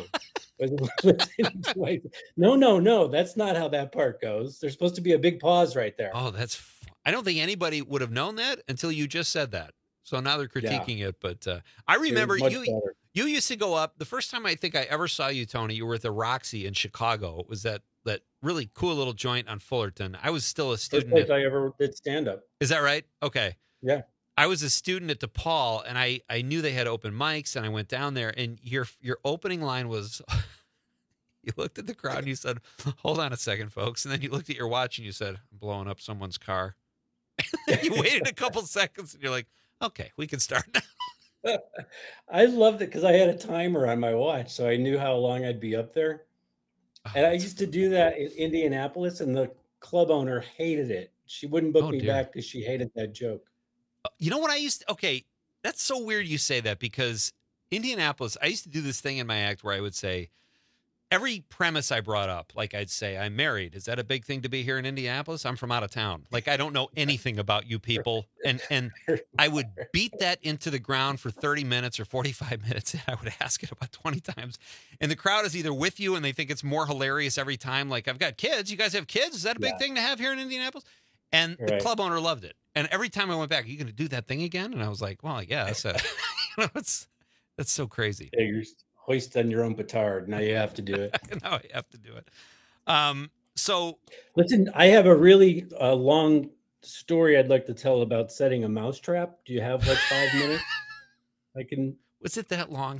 No, that's not how that part goes. There's supposed to be a big pause right there. Oh, I don't think anybody would have known that until you just said that. So now they're critiquing it. But I remember you used to go up. The first time I think I ever saw you, Tony, you were at the Roxy in Chicago. It was that really cool little joint on Fullerton. I was still a student. First place I ever did stand up. Is that right? Okay. Yeah. I was a student at DePaul, and I knew they had open mics, and I went down there, and your opening line was, you looked at the crowd, and you said, hold on a second, folks. And then you looked at your watch, and you said, I'm blowing up someone's car. And you waited a couple seconds, and you're like, okay, we can start now. I loved it because I had a timer on my watch, so I knew how long I'd be up there. And I used to do that in Indianapolis, and the club owner hated it. She wouldn't book me back because she hated that joke. You know what that's so weird you say that, because Indianapolis, I used to do this thing in my act where I would say, every premise I brought up, like I'd say, I'm married. Is that a big thing to be here in Indianapolis? I'm from out of town. Like, I don't know anything about you people. And I would beat that into the ground for 30 minutes or 45 minutes. And I would ask it about 20 times. And the crowd is either with you and they think it's more hilarious every time. Like, I've got kids. You guys have kids? Is that a big thing to have here in Indianapolis? And the club owner loved it. And every time I went back, are you going to do that thing again? And I was like, well, yeah, that's so crazy. Yeah, you're hoist on your own petard. Now you have to do it. Now I have to do it. So listen, I have a really long story I'd like to tell about setting a mousetrap. Do you have like 5 minutes? I can. Was it that long?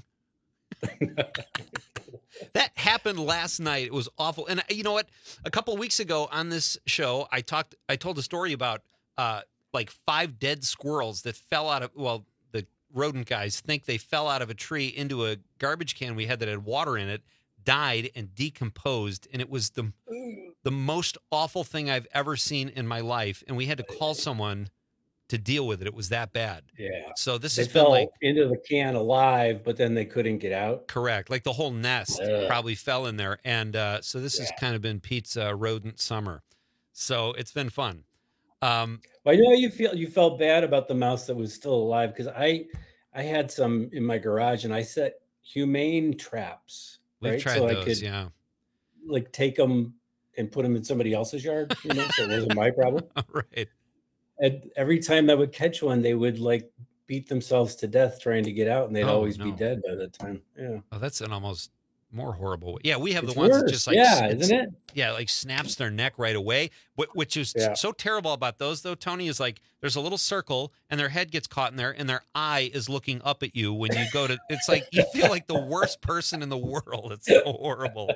That happened last night. It was awful. And you know what? A couple of weeks ago on this show, I told a story about like 5 dead squirrels that fell out of, well, the rodent guys think they fell out of a tree into a garbage can we had that had water in it, died and decomposed. And it was the most awful thing I've ever seen in my life. And we had to call someone to deal with it. It was that bad. Yeah. So this they has been fell like into the can alive, but then they couldn't get out. Correct. Like the whole nest probably fell in there. And so this has kind of been Pete's rodent summer. So it's been fun. Well, I know you felt bad about the mouse that was still alive, because I had some in my garage and I set humane traps. We've right? tried so those, I could, yeah. like take them and put them in somebody else's yard, so it wasn't my problem. Right. And every time I would catch one, they would like beat themselves to death trying to get out, and they'd always be dead by the time. Yeah. Oh, that's an almost more horrible way. Yeah, we have It's the ones that worse. just like isn't it? Yeah, like snaps their neck right away. Which is so terrible about those, though, Tony, is like there's a little circle and their head gets caught in there and their eye is looking up at you when you go to. It's like you feel like the worst person in the world. It's so horrible.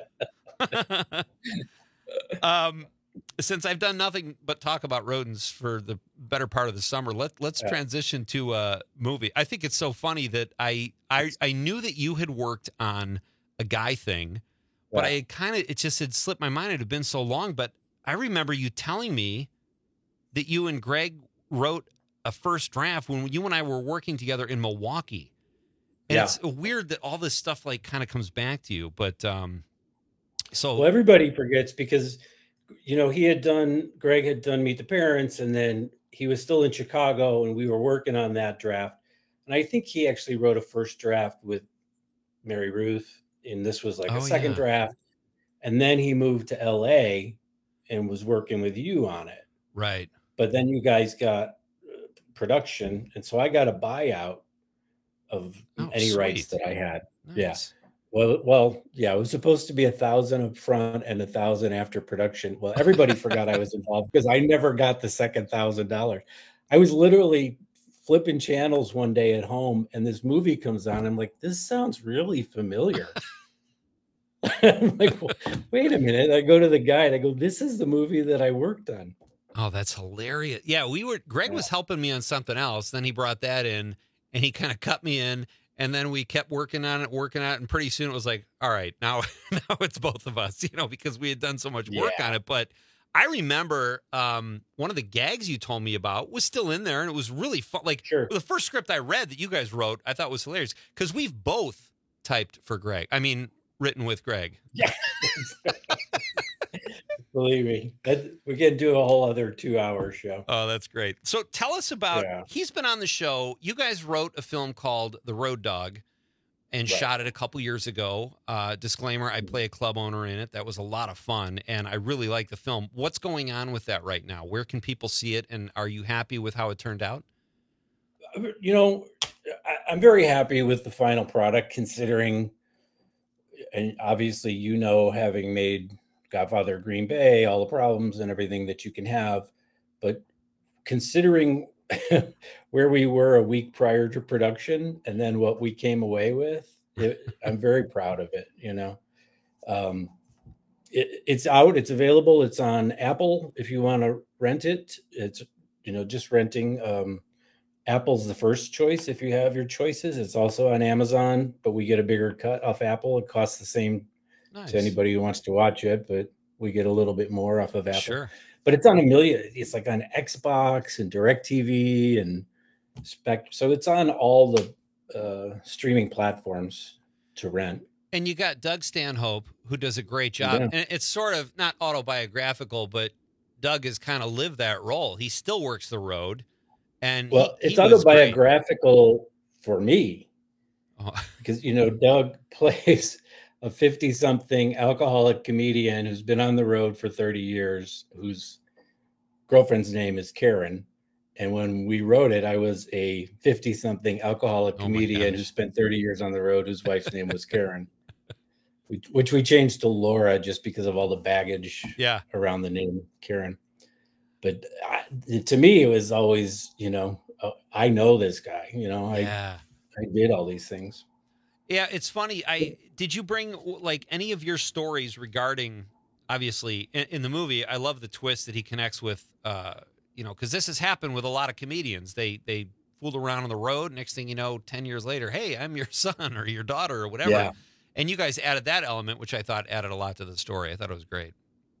Since I've done nothing but talk about rodents for the better part of the summer, let's transition to a movie. I think it's so funny that I knew that you had worked on a guy thing, but I had it just had slipped my mind. It had been so long, but I remember you telling me that you and Greg wrote a first draft when you and I were working together in Milwaukee. And it's weird that all this stuff like kind of comes back to you, but well, everybody forgets because Greg had done Meet the Parents, and then he was still in Chicago and we were working on that draft. And I think he actually wrote a first draft with Mary Ruth, and this was like a second draft. And then he moved to LA and was working with you on it. Right. But then you guys got production. And so I got a buyout of any rights that I had. Nice. Yeah. Well, yeah, it was supposed to be 1,000 up front and 1,000 after production. Well, everybody forgot I was involved because I never got the second $1,000. I was literally flipping channels one day at home and this movie comes on. I'm like, this sounds really familiar. I'm like, wait a minute. I go to the guide. I go, this is the movie that I worked on. Oh, that's hilarious. Yeah, Greg was helping me on something else. Then he brought that in and he kind of cut me in. And then we kept working on it. And pretty soon it was like, all right, now it's both of us, because we had done so much work on it. But I remember one of the gags you told me about was still in there, and it was really fun. Like the first script I read that you guys wrote, I thought was hilarious because we've both typed for Greg. I mean, written with Greg. Yeah. Believe me, we can do a whole other 2-hour show. Oh, that's great. So tell us about, he's been on the show. You guys wrote a film called The Road Dog and shot it a couple years ago. Disclaimer, I play a club owner in it. That was a lot of fun, and I really like the film. What's going on with that right now? Where can people see it, and are you happy with how it turned out? I'm very happy with the final product considering, and obviously, having made Godfather of Green Bay, all the problems and everything that you can have. But considering where we were a week prior to production and then what we came away with, I'm very proud of it. It's out, it's available. It's on Apple. If you want to rent it, it's, just renting. Apple's the first choice. If you have your choices, it's also on Amazon, but we get a bigger cut off Apple. It costs the same to anybody who wants to watch it, but we get a little bit more off of Apple. Sure. But it's on it's like on Xbox and DirecTV and Spectrum. So it's on all the streaming platforms to rent. And you got Doug Stanhope, who does a great job. Yeah. And it's sort of not autobiographical, but Doug has kind of lived that role. He still works the road. And it's he was great. autobiographical for me Oh. because, Doug plays a 50-something alcoholic comedian who's been on the road for 30 years, whose girlfriend's name is Karen. And when we wrote it, I was a 50-something alcoholic comedian who spent 30 years on the road, whose wife's name was Karen, which we changed to Laura just because of all the baggage around the name Karen. But to me, it was always, I know this guy, I did all these things. Yeah, it's funny. Did you bring like any of your stories regarding, obviously, in the movie? I love the twist that he connects with, because this has happened with a lot of comedians. They fooled around on the road. Next thing you know, 10 years later, hey, I'm your son or your daughter or whatever. Yeah. And you guys added that element, which I thought added a lot to the story. I thought it was great.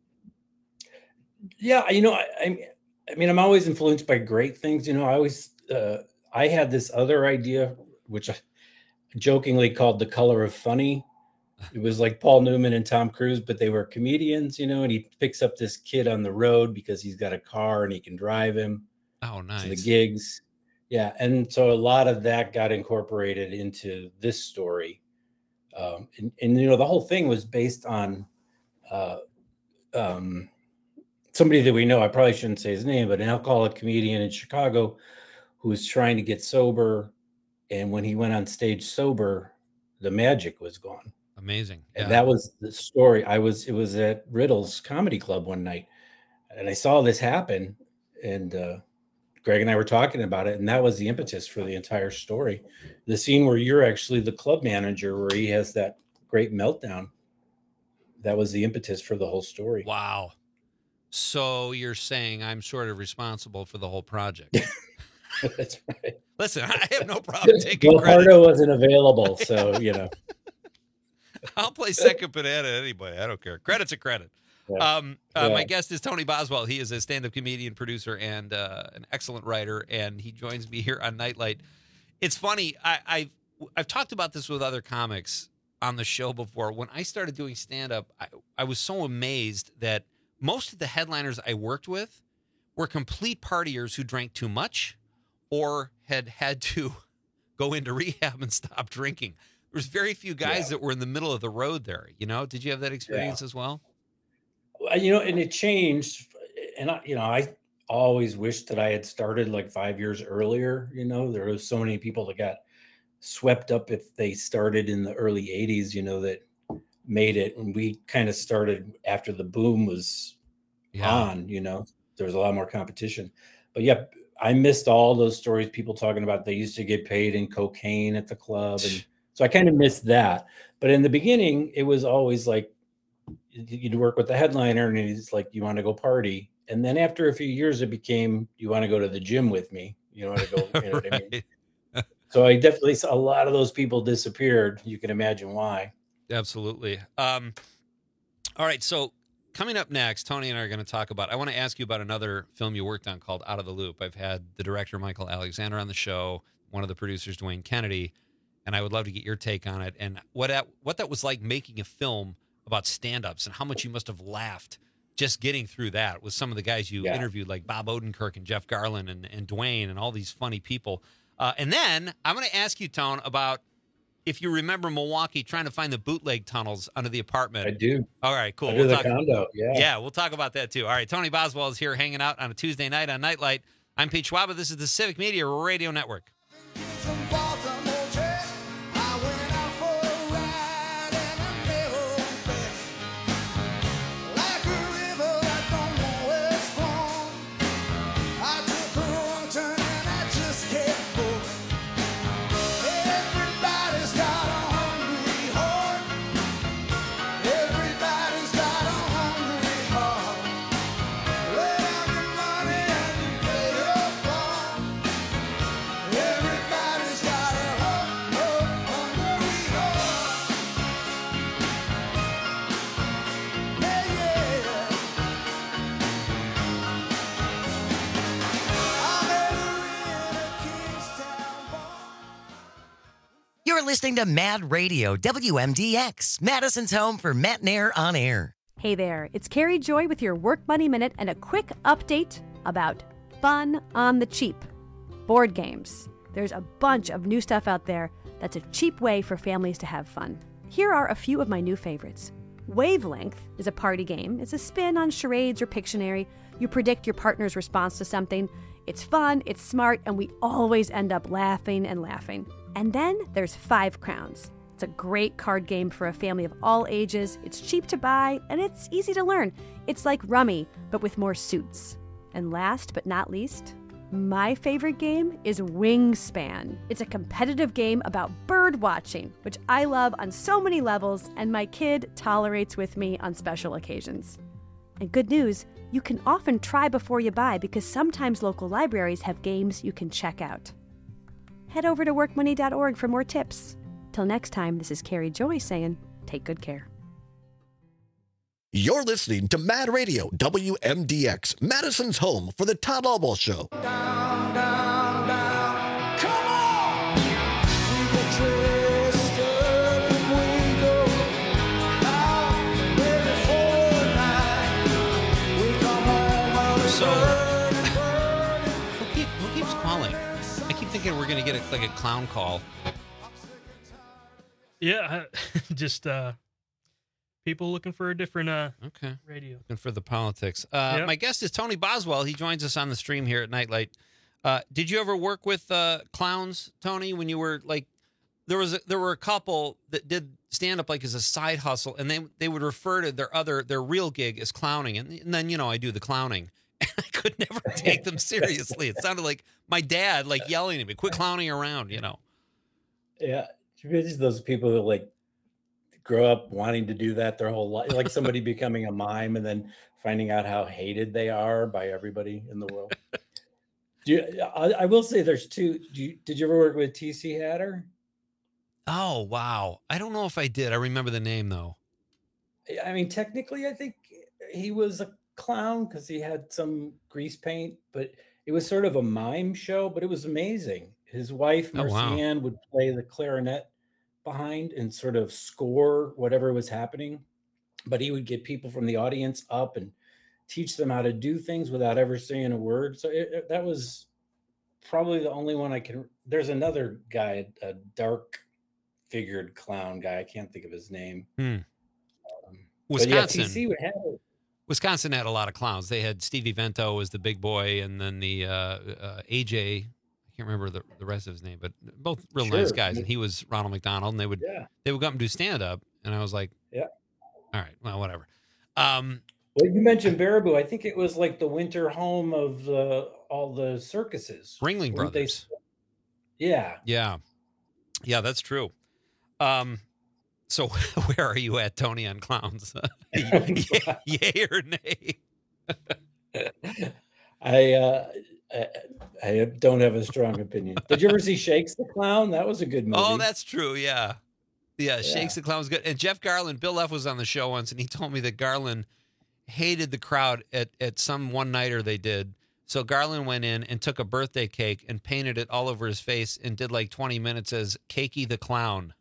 Yeah, I mean, I'm always influenced by great things. I had this other idea, which I jokingly called The Color of Funny. It was like Paul Newman and Tom Cruise, but they were comedians, and he picks up this kid on the road because he's got a car and he can drive him to the gigs. Yeah. And so a lot of that got incorporated into this story. And the whole thing was based on somebody that we know. I probably shouldn't say his name, but an alcoholic comedian in Chicago who was trying to get sober. And when he went on stage sober, the magic was gone. Amazing. And that was the story. It was at Riddle's Comedy Club one night, and I saw this happen, and Greg and I were talking about it, and that was the impetus for the entire story. The scene where you're actually the club manager, where he has that great meltdown, that was the impetus for the whole story. Wow. So you're saying I'm sort of responsible for the whole project. That's right. Listen, I have no problem taking credit. Pardo wasn't available, so I'll play second banana anyway. I don't care. Credit's a credit. Yeah. My guest is Tony Boswell. He is a stand-up comedian, producer, and an excellent writer, and he joins me here on Nightlight. It's funny. I've talked about this with other comics on the show before. When I started doing stand-up, I was so amazed that most of the headliners I worked with were complete partiers who drank too much or had to go into rehab and stop drinking. There's very few guys that were in the middle of the road there. Did you have that experience as well? And it changed. And I always wished that I had started like 5 years earlier. There was so many people that got swept up if they started in the early 80s, that made it. And we kind of started after the boom was on, there was a lot more competition. But I missed all those stories, people talking about they used to get paid in cocaine at the club. And so I kind of missed that. But in the beginning, it was always like you'd work with the headliner and he's like, you want to go party? And then after a few years, it became, you want to go to the gym with me? You want to go, you know what I mean? So I definitely saw a lot of those people disappeared. You can imagine why. Absolutely. All right. So coming up next, Tony and I are going to talk about, I want to ask you about another film you worked on called Out of the Loop. I've had the director, Michael Alexander, on the show, one of the producers, Dwayne Kennedy, and I would love to get your take on it and what that was like making a film about stand-ups and how much you must have laughed just getting through that with some of the guys you interviewed, like Bob Odenkirk and Jeff Garlin and Dwayne and all these funny people. And then I'm going to ask you, Tone, about if you remember Milwaukee trying to find the bootleg tunnels under the apartment. I do. All right, cool. Under the condo, Yeah, we'll talk about that too. All right, Tony Boswell is here hanging out on a Tuesday night on Nightlight. I'm Pete Schwaba. This is the Civic Media Radio Network. Yeah. You're listening to Mad Radio, WMDX, Madison's home for Matnair on Air. Hey there, it's Carrie Joy with your Work Money Minute and a quick update about fun on the cheap. Board games. There's a bunch of new stuff out there that's a cheap way for families to have fun. Here are a few of my new favorites. Wavelength is a party game. It's a spin on charades or Pictionary. You predict your partner's response to something. It's fun, it's smart, and we always end up laughing and laughing. And then there's 5 Crowns. It's a great card game for a family of all ages. It's cheap to buy, and it's easy to learn. It's like Rummy, but with more suits. And last but not least, my favorite game is Wingspan. It's a competitive game about bird watching, which I love on so many levels, and my kid tolerates with me on special occasions. And good news, you can often try before you buy because sometimes local libraries have games you can check out. Head over to workmoney.org for more tips. Till next time, this is Carrie Joy saying, take good care. You're listening to Mad Radio, WMDX, Madison's home for the Todd Albaugh Show. Who keeps calling? I keep thinking we're going to get a clown call. Yeah, just people looking for a different okay radio. Looking for the politics. Yep. My guest is Tony Boswell. He joins us on the stream here at Nightlight. Did you ever work with clowns, Tony, when you were like, there were a couple that did stand up like as a side hustle, and they would refer to their real gig as clowning, and then I do the clowning. And I could never take them seriously. It sounded like my dad like yelling at me, "Quit clowning around," Yeah, it's those people that like grow up wanting to do that their whole life, like somebody becoming a mime and then finding out how hated they are by everybody in the world. I will say there's two. Did you ever work with TC Hatter? Oh, wow. I don't know if I did. I remember the name, though. I mean, technically, I think he was a clown because he had some grease paint, but it was sort of a mime show, but it was amazing. His wife, Mercy Ann, would play the clarinet behind and sort of score whatever was happening, but he would get people from the audience up and teach them how to do things without ever saying a word. So that was probably the only one I can. There's another guy, a dark figured clown guy. I can't think of his name. Wisconsin. Yeah, TC would have it. Wisconsin had a lot of clowns. They had Stevie Vento as the big boy, and then the AJ. I can't remember the rest of his name, but both real nice guys. And he was Ronald McDonald, and they would go up and do stand up. And I was like, all right, well, whatever. Well, you mentioned Baraboo. I think it was like the winter home of all the circuses. Ringling Brothers. Yeah, that's true. So where are you at, Tony, on clowns? Yay or nay? I don't have a strong opinion. Did you ever see Shakes the Clown? That was a good movie. Oh, that's true. Yeah. Shakes the Clown was good. And Jeff Garland, Bill F was on the show once, and he told me that Garland hated the crowd at some one-nighter they did. So Garland went in and took a birthday cake and painted it all over his face and did like 20 minutes as Cakey the Clown.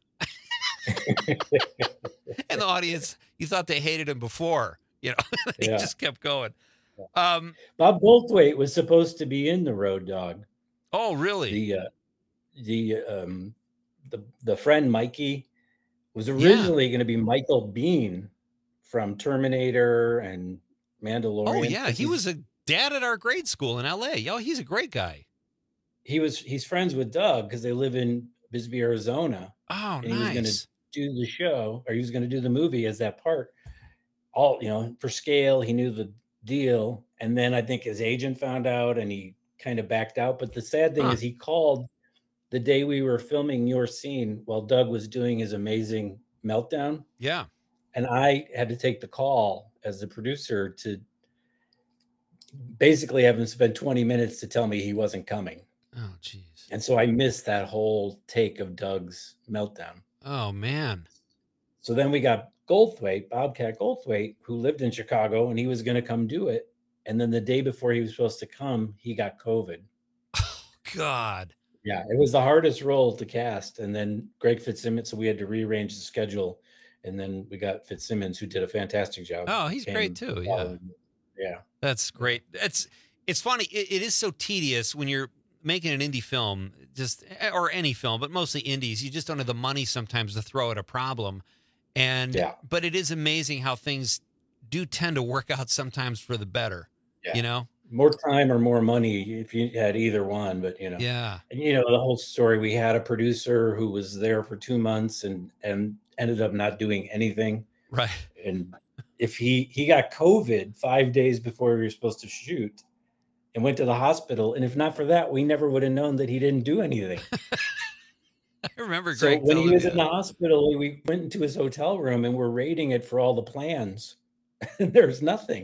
And the audience, you thought they hated him before, He just kept going. Bob Goldthwait was supposed to be in the Road Dog. Oh, really? The friend Mikey was originally going to be Michael Biehn from Terminator and Mandalorian. Oh yeah, he was a dad at our grade school in L.A. Oh, he's a great guy. He's friends with Doug because they live in Bisbee, Arizona. Oh, and he was going to do the show, or he was going to do the movie as that part. All for scale, he knew the deal, and then I think his agent found out, and he kind of backed out. But the sad thing is, he called the day we were filming your scene while Doug was doing his amazing meltdown. Yeah, and I had to take the call as the producer to basically have him spend 20 minutes to tell me he wasn't coming. Oh, geez. And so I missed that whole take of Doug's meltdown. Oh, man. So then we got Goldthwait, Bobcat Goldthwait, who lived in Chicago, and he was going to come do it. And then the day before he was supposed to come, he got COVID. Oh, God. Yeah, it was the hardest role to cast. And then Greg Fitzsimmons, so we had to rearrange the schedule. And then we got Fitzsimmons, who did a fantastic job. Oh, he's great too. Yeah. Yeah. That's great. It's funny. It is so tedious when you're making an indie film, or any film, but mostly indies. You just don't have the money sometimes to throw at a problem. But it is amazing how things do tend to work out sometimes for the better. Yeah. You know? More time or more money if you had either one, but you know. Yeah. And you know, the whole story, we had a producer who was there for 2 months and ended up not doing anything. Right. And if he got COVID 5 days before we were supposed to shoot and went to the hospital, and if not for that, we never would have known that he didn't do anything. I remember So Greg when he telling was me in the hospital, we went into his hotel room and we're rating it for all the plans, and there's nothing.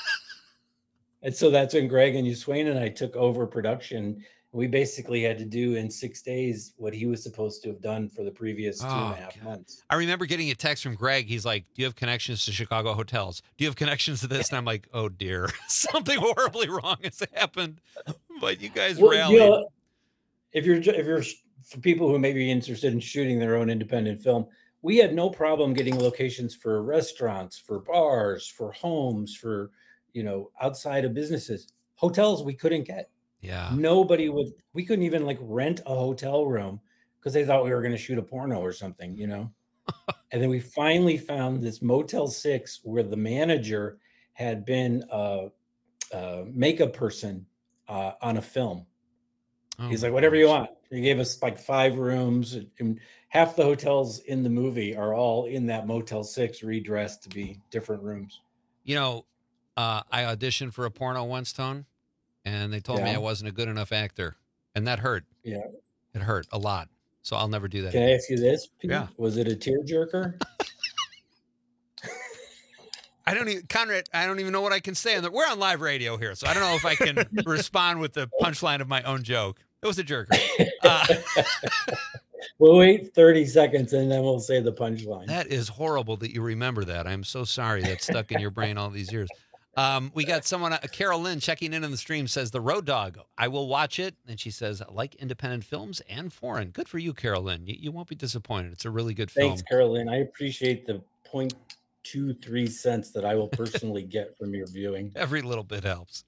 And so that's when Greg and Swain and I took over production. We basically had to do in 6 days what he was supposed to have done for the previous 2.5 months. I remember getting a text from Greg. He's like, "Do you have connections to Chicago hotels? Do you have connections to this?" And I'm like, "Oh dear, something horribly wrong has happened." But you guys rallied. You know, if you're for people who may be interested in shooting their own independent film, we had no problem getting locations for restaurants, for bars, for homes, for outside of businesses. Hotels we couldn't get. Yeah. We couldn't even like rent a hotel room because they thought we were going to shoot a porno or something, And then we finally found this Motel 6 where the manager had been a makeup person on a film. He's like, whatever you want. He gave us like 5 rooms, and half the hotels in the movie are all in that Motel 6 redressed to be different rooms. I auditioned for a porno once, Tone, and they told me I wasn't a good enough actor, and that hurt. Yeah. It hurt a lot. So I'll never do that Can again. I ask you this, Pete? Yeah. Was it a tearjerker? Conrad, I don't even know what I can say. We're on live radio here, so I don't know if I can respond with the punchline of my own joke. It was a jerker. We'll wait 30 seconds and then we'll say the punchline. That is horrible that you remember that. I'm so sorry that's stuck in your brain all these years. We got someone, Carol Lynn, checking in on the stream, says, The Road Dog, I will watch it. And she says, I like independent films and foreign. Good for you, Carol Lynn. You won't be disappointed. It's a really good film. Thanks, Carol Lynn. I appreciate the 0.23 cents that I will personally get from your viewing. Every little bit helps.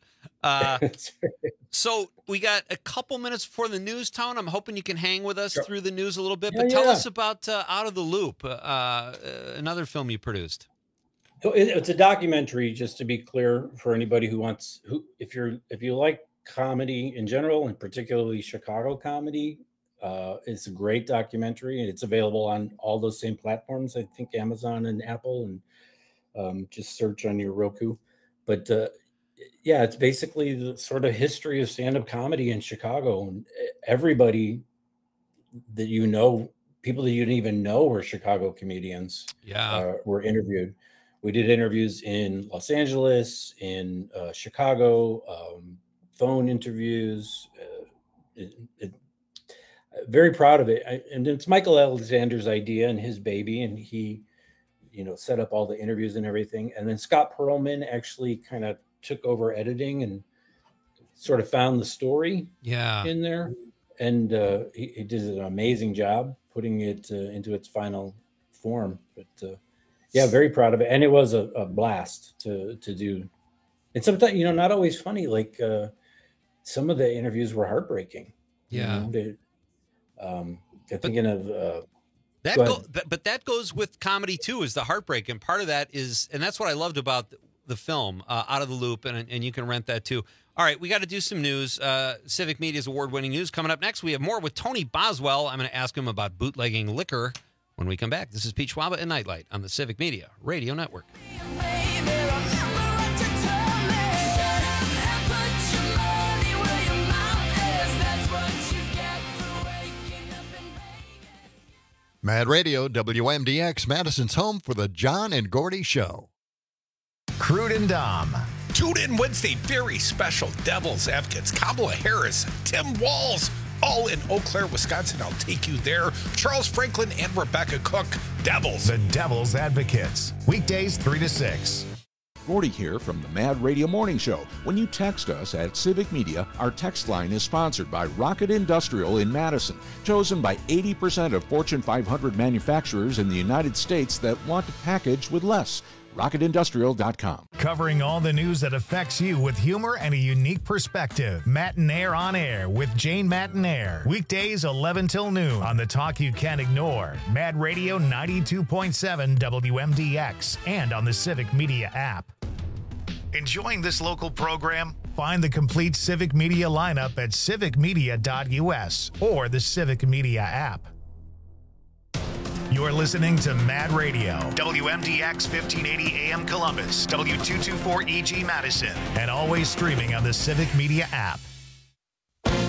So we got a couple minutes before the news, Tone. I'm hoping you can hang with us through the news a little bit. But tell us about Out of the Loop, another film you produced. So it's a documentary, just to be clear, for anybody if you like comedy in general, and particularly Chicago comedy, it's a great documentary, and it's available on all those same platforms. I think Amazon and Apple, and just search on your Roku. But it's basically the sort of history of stand-up comedy in Chicago, and everybody that people that you didn't even know were Chicago comedians, were interviewed. We did interviews in Los Angeles, in Chicago, phone interviews. Very proud of it. And it's Michael Alexander's idea and his baby, and he, set up all the interviews and everything. And then Scott Perlman actually kind of took over editing and sort of found the story in there. And he did an amazing job putting it into its final form. But very proud of it. And it was a blast to do. And sometimes, not always funny. Like some of the interviews were heartbreaking. Yeah. Thinking of but that goes with comedy too, is the heartbreak. And part of that is, and that's what I loved about the film, Out of the Loop, and you can rent that too. All right, we got to do some news. Civic Media's award-winning news coming up next. We have more with Tony Boswell. I'm going to ask him about bootlegging liquor when we come back. This is Pete Schwaba and Nightlight on the Civic Media Radio Network. Mad Radio, WMDX, Madison's home for the John and Gordy Show. Crude and Dom. Tune in Wednesday, very special Devil's Advocates. Kamala Harris, Tim Walz, all in Eau Claire, Wisconsin. I'll take you there. Charles Franklin and Rebecca Cook, Devils. The Devil's Advocates. Weekdays 3 to 6. Gordy here from the Mad Radio Morning Show. When you text us at Civic Media, our text line is sponsored by Rocket Industrial in Madison, chosen by 80% of Fortune 500 manufacturers in the United States that want to package with less. RocketIndustrial.com. Covering all the news that affects you with humor and a unique perspective. Matinaire on Air with Jane Matinaire. Weekdays 11 till noon on the talk you can't ignore. Mad Radio 92.7 WMDX and on the Civic Media app. Enjoying this local program? Find the complete Civic Media lineup at civicmedia.us or the Civic Media app. You're listening to Mad Radio, WMDX 1580 AM Columbus, W224EG Madison, and always streaming on the Civic Media app.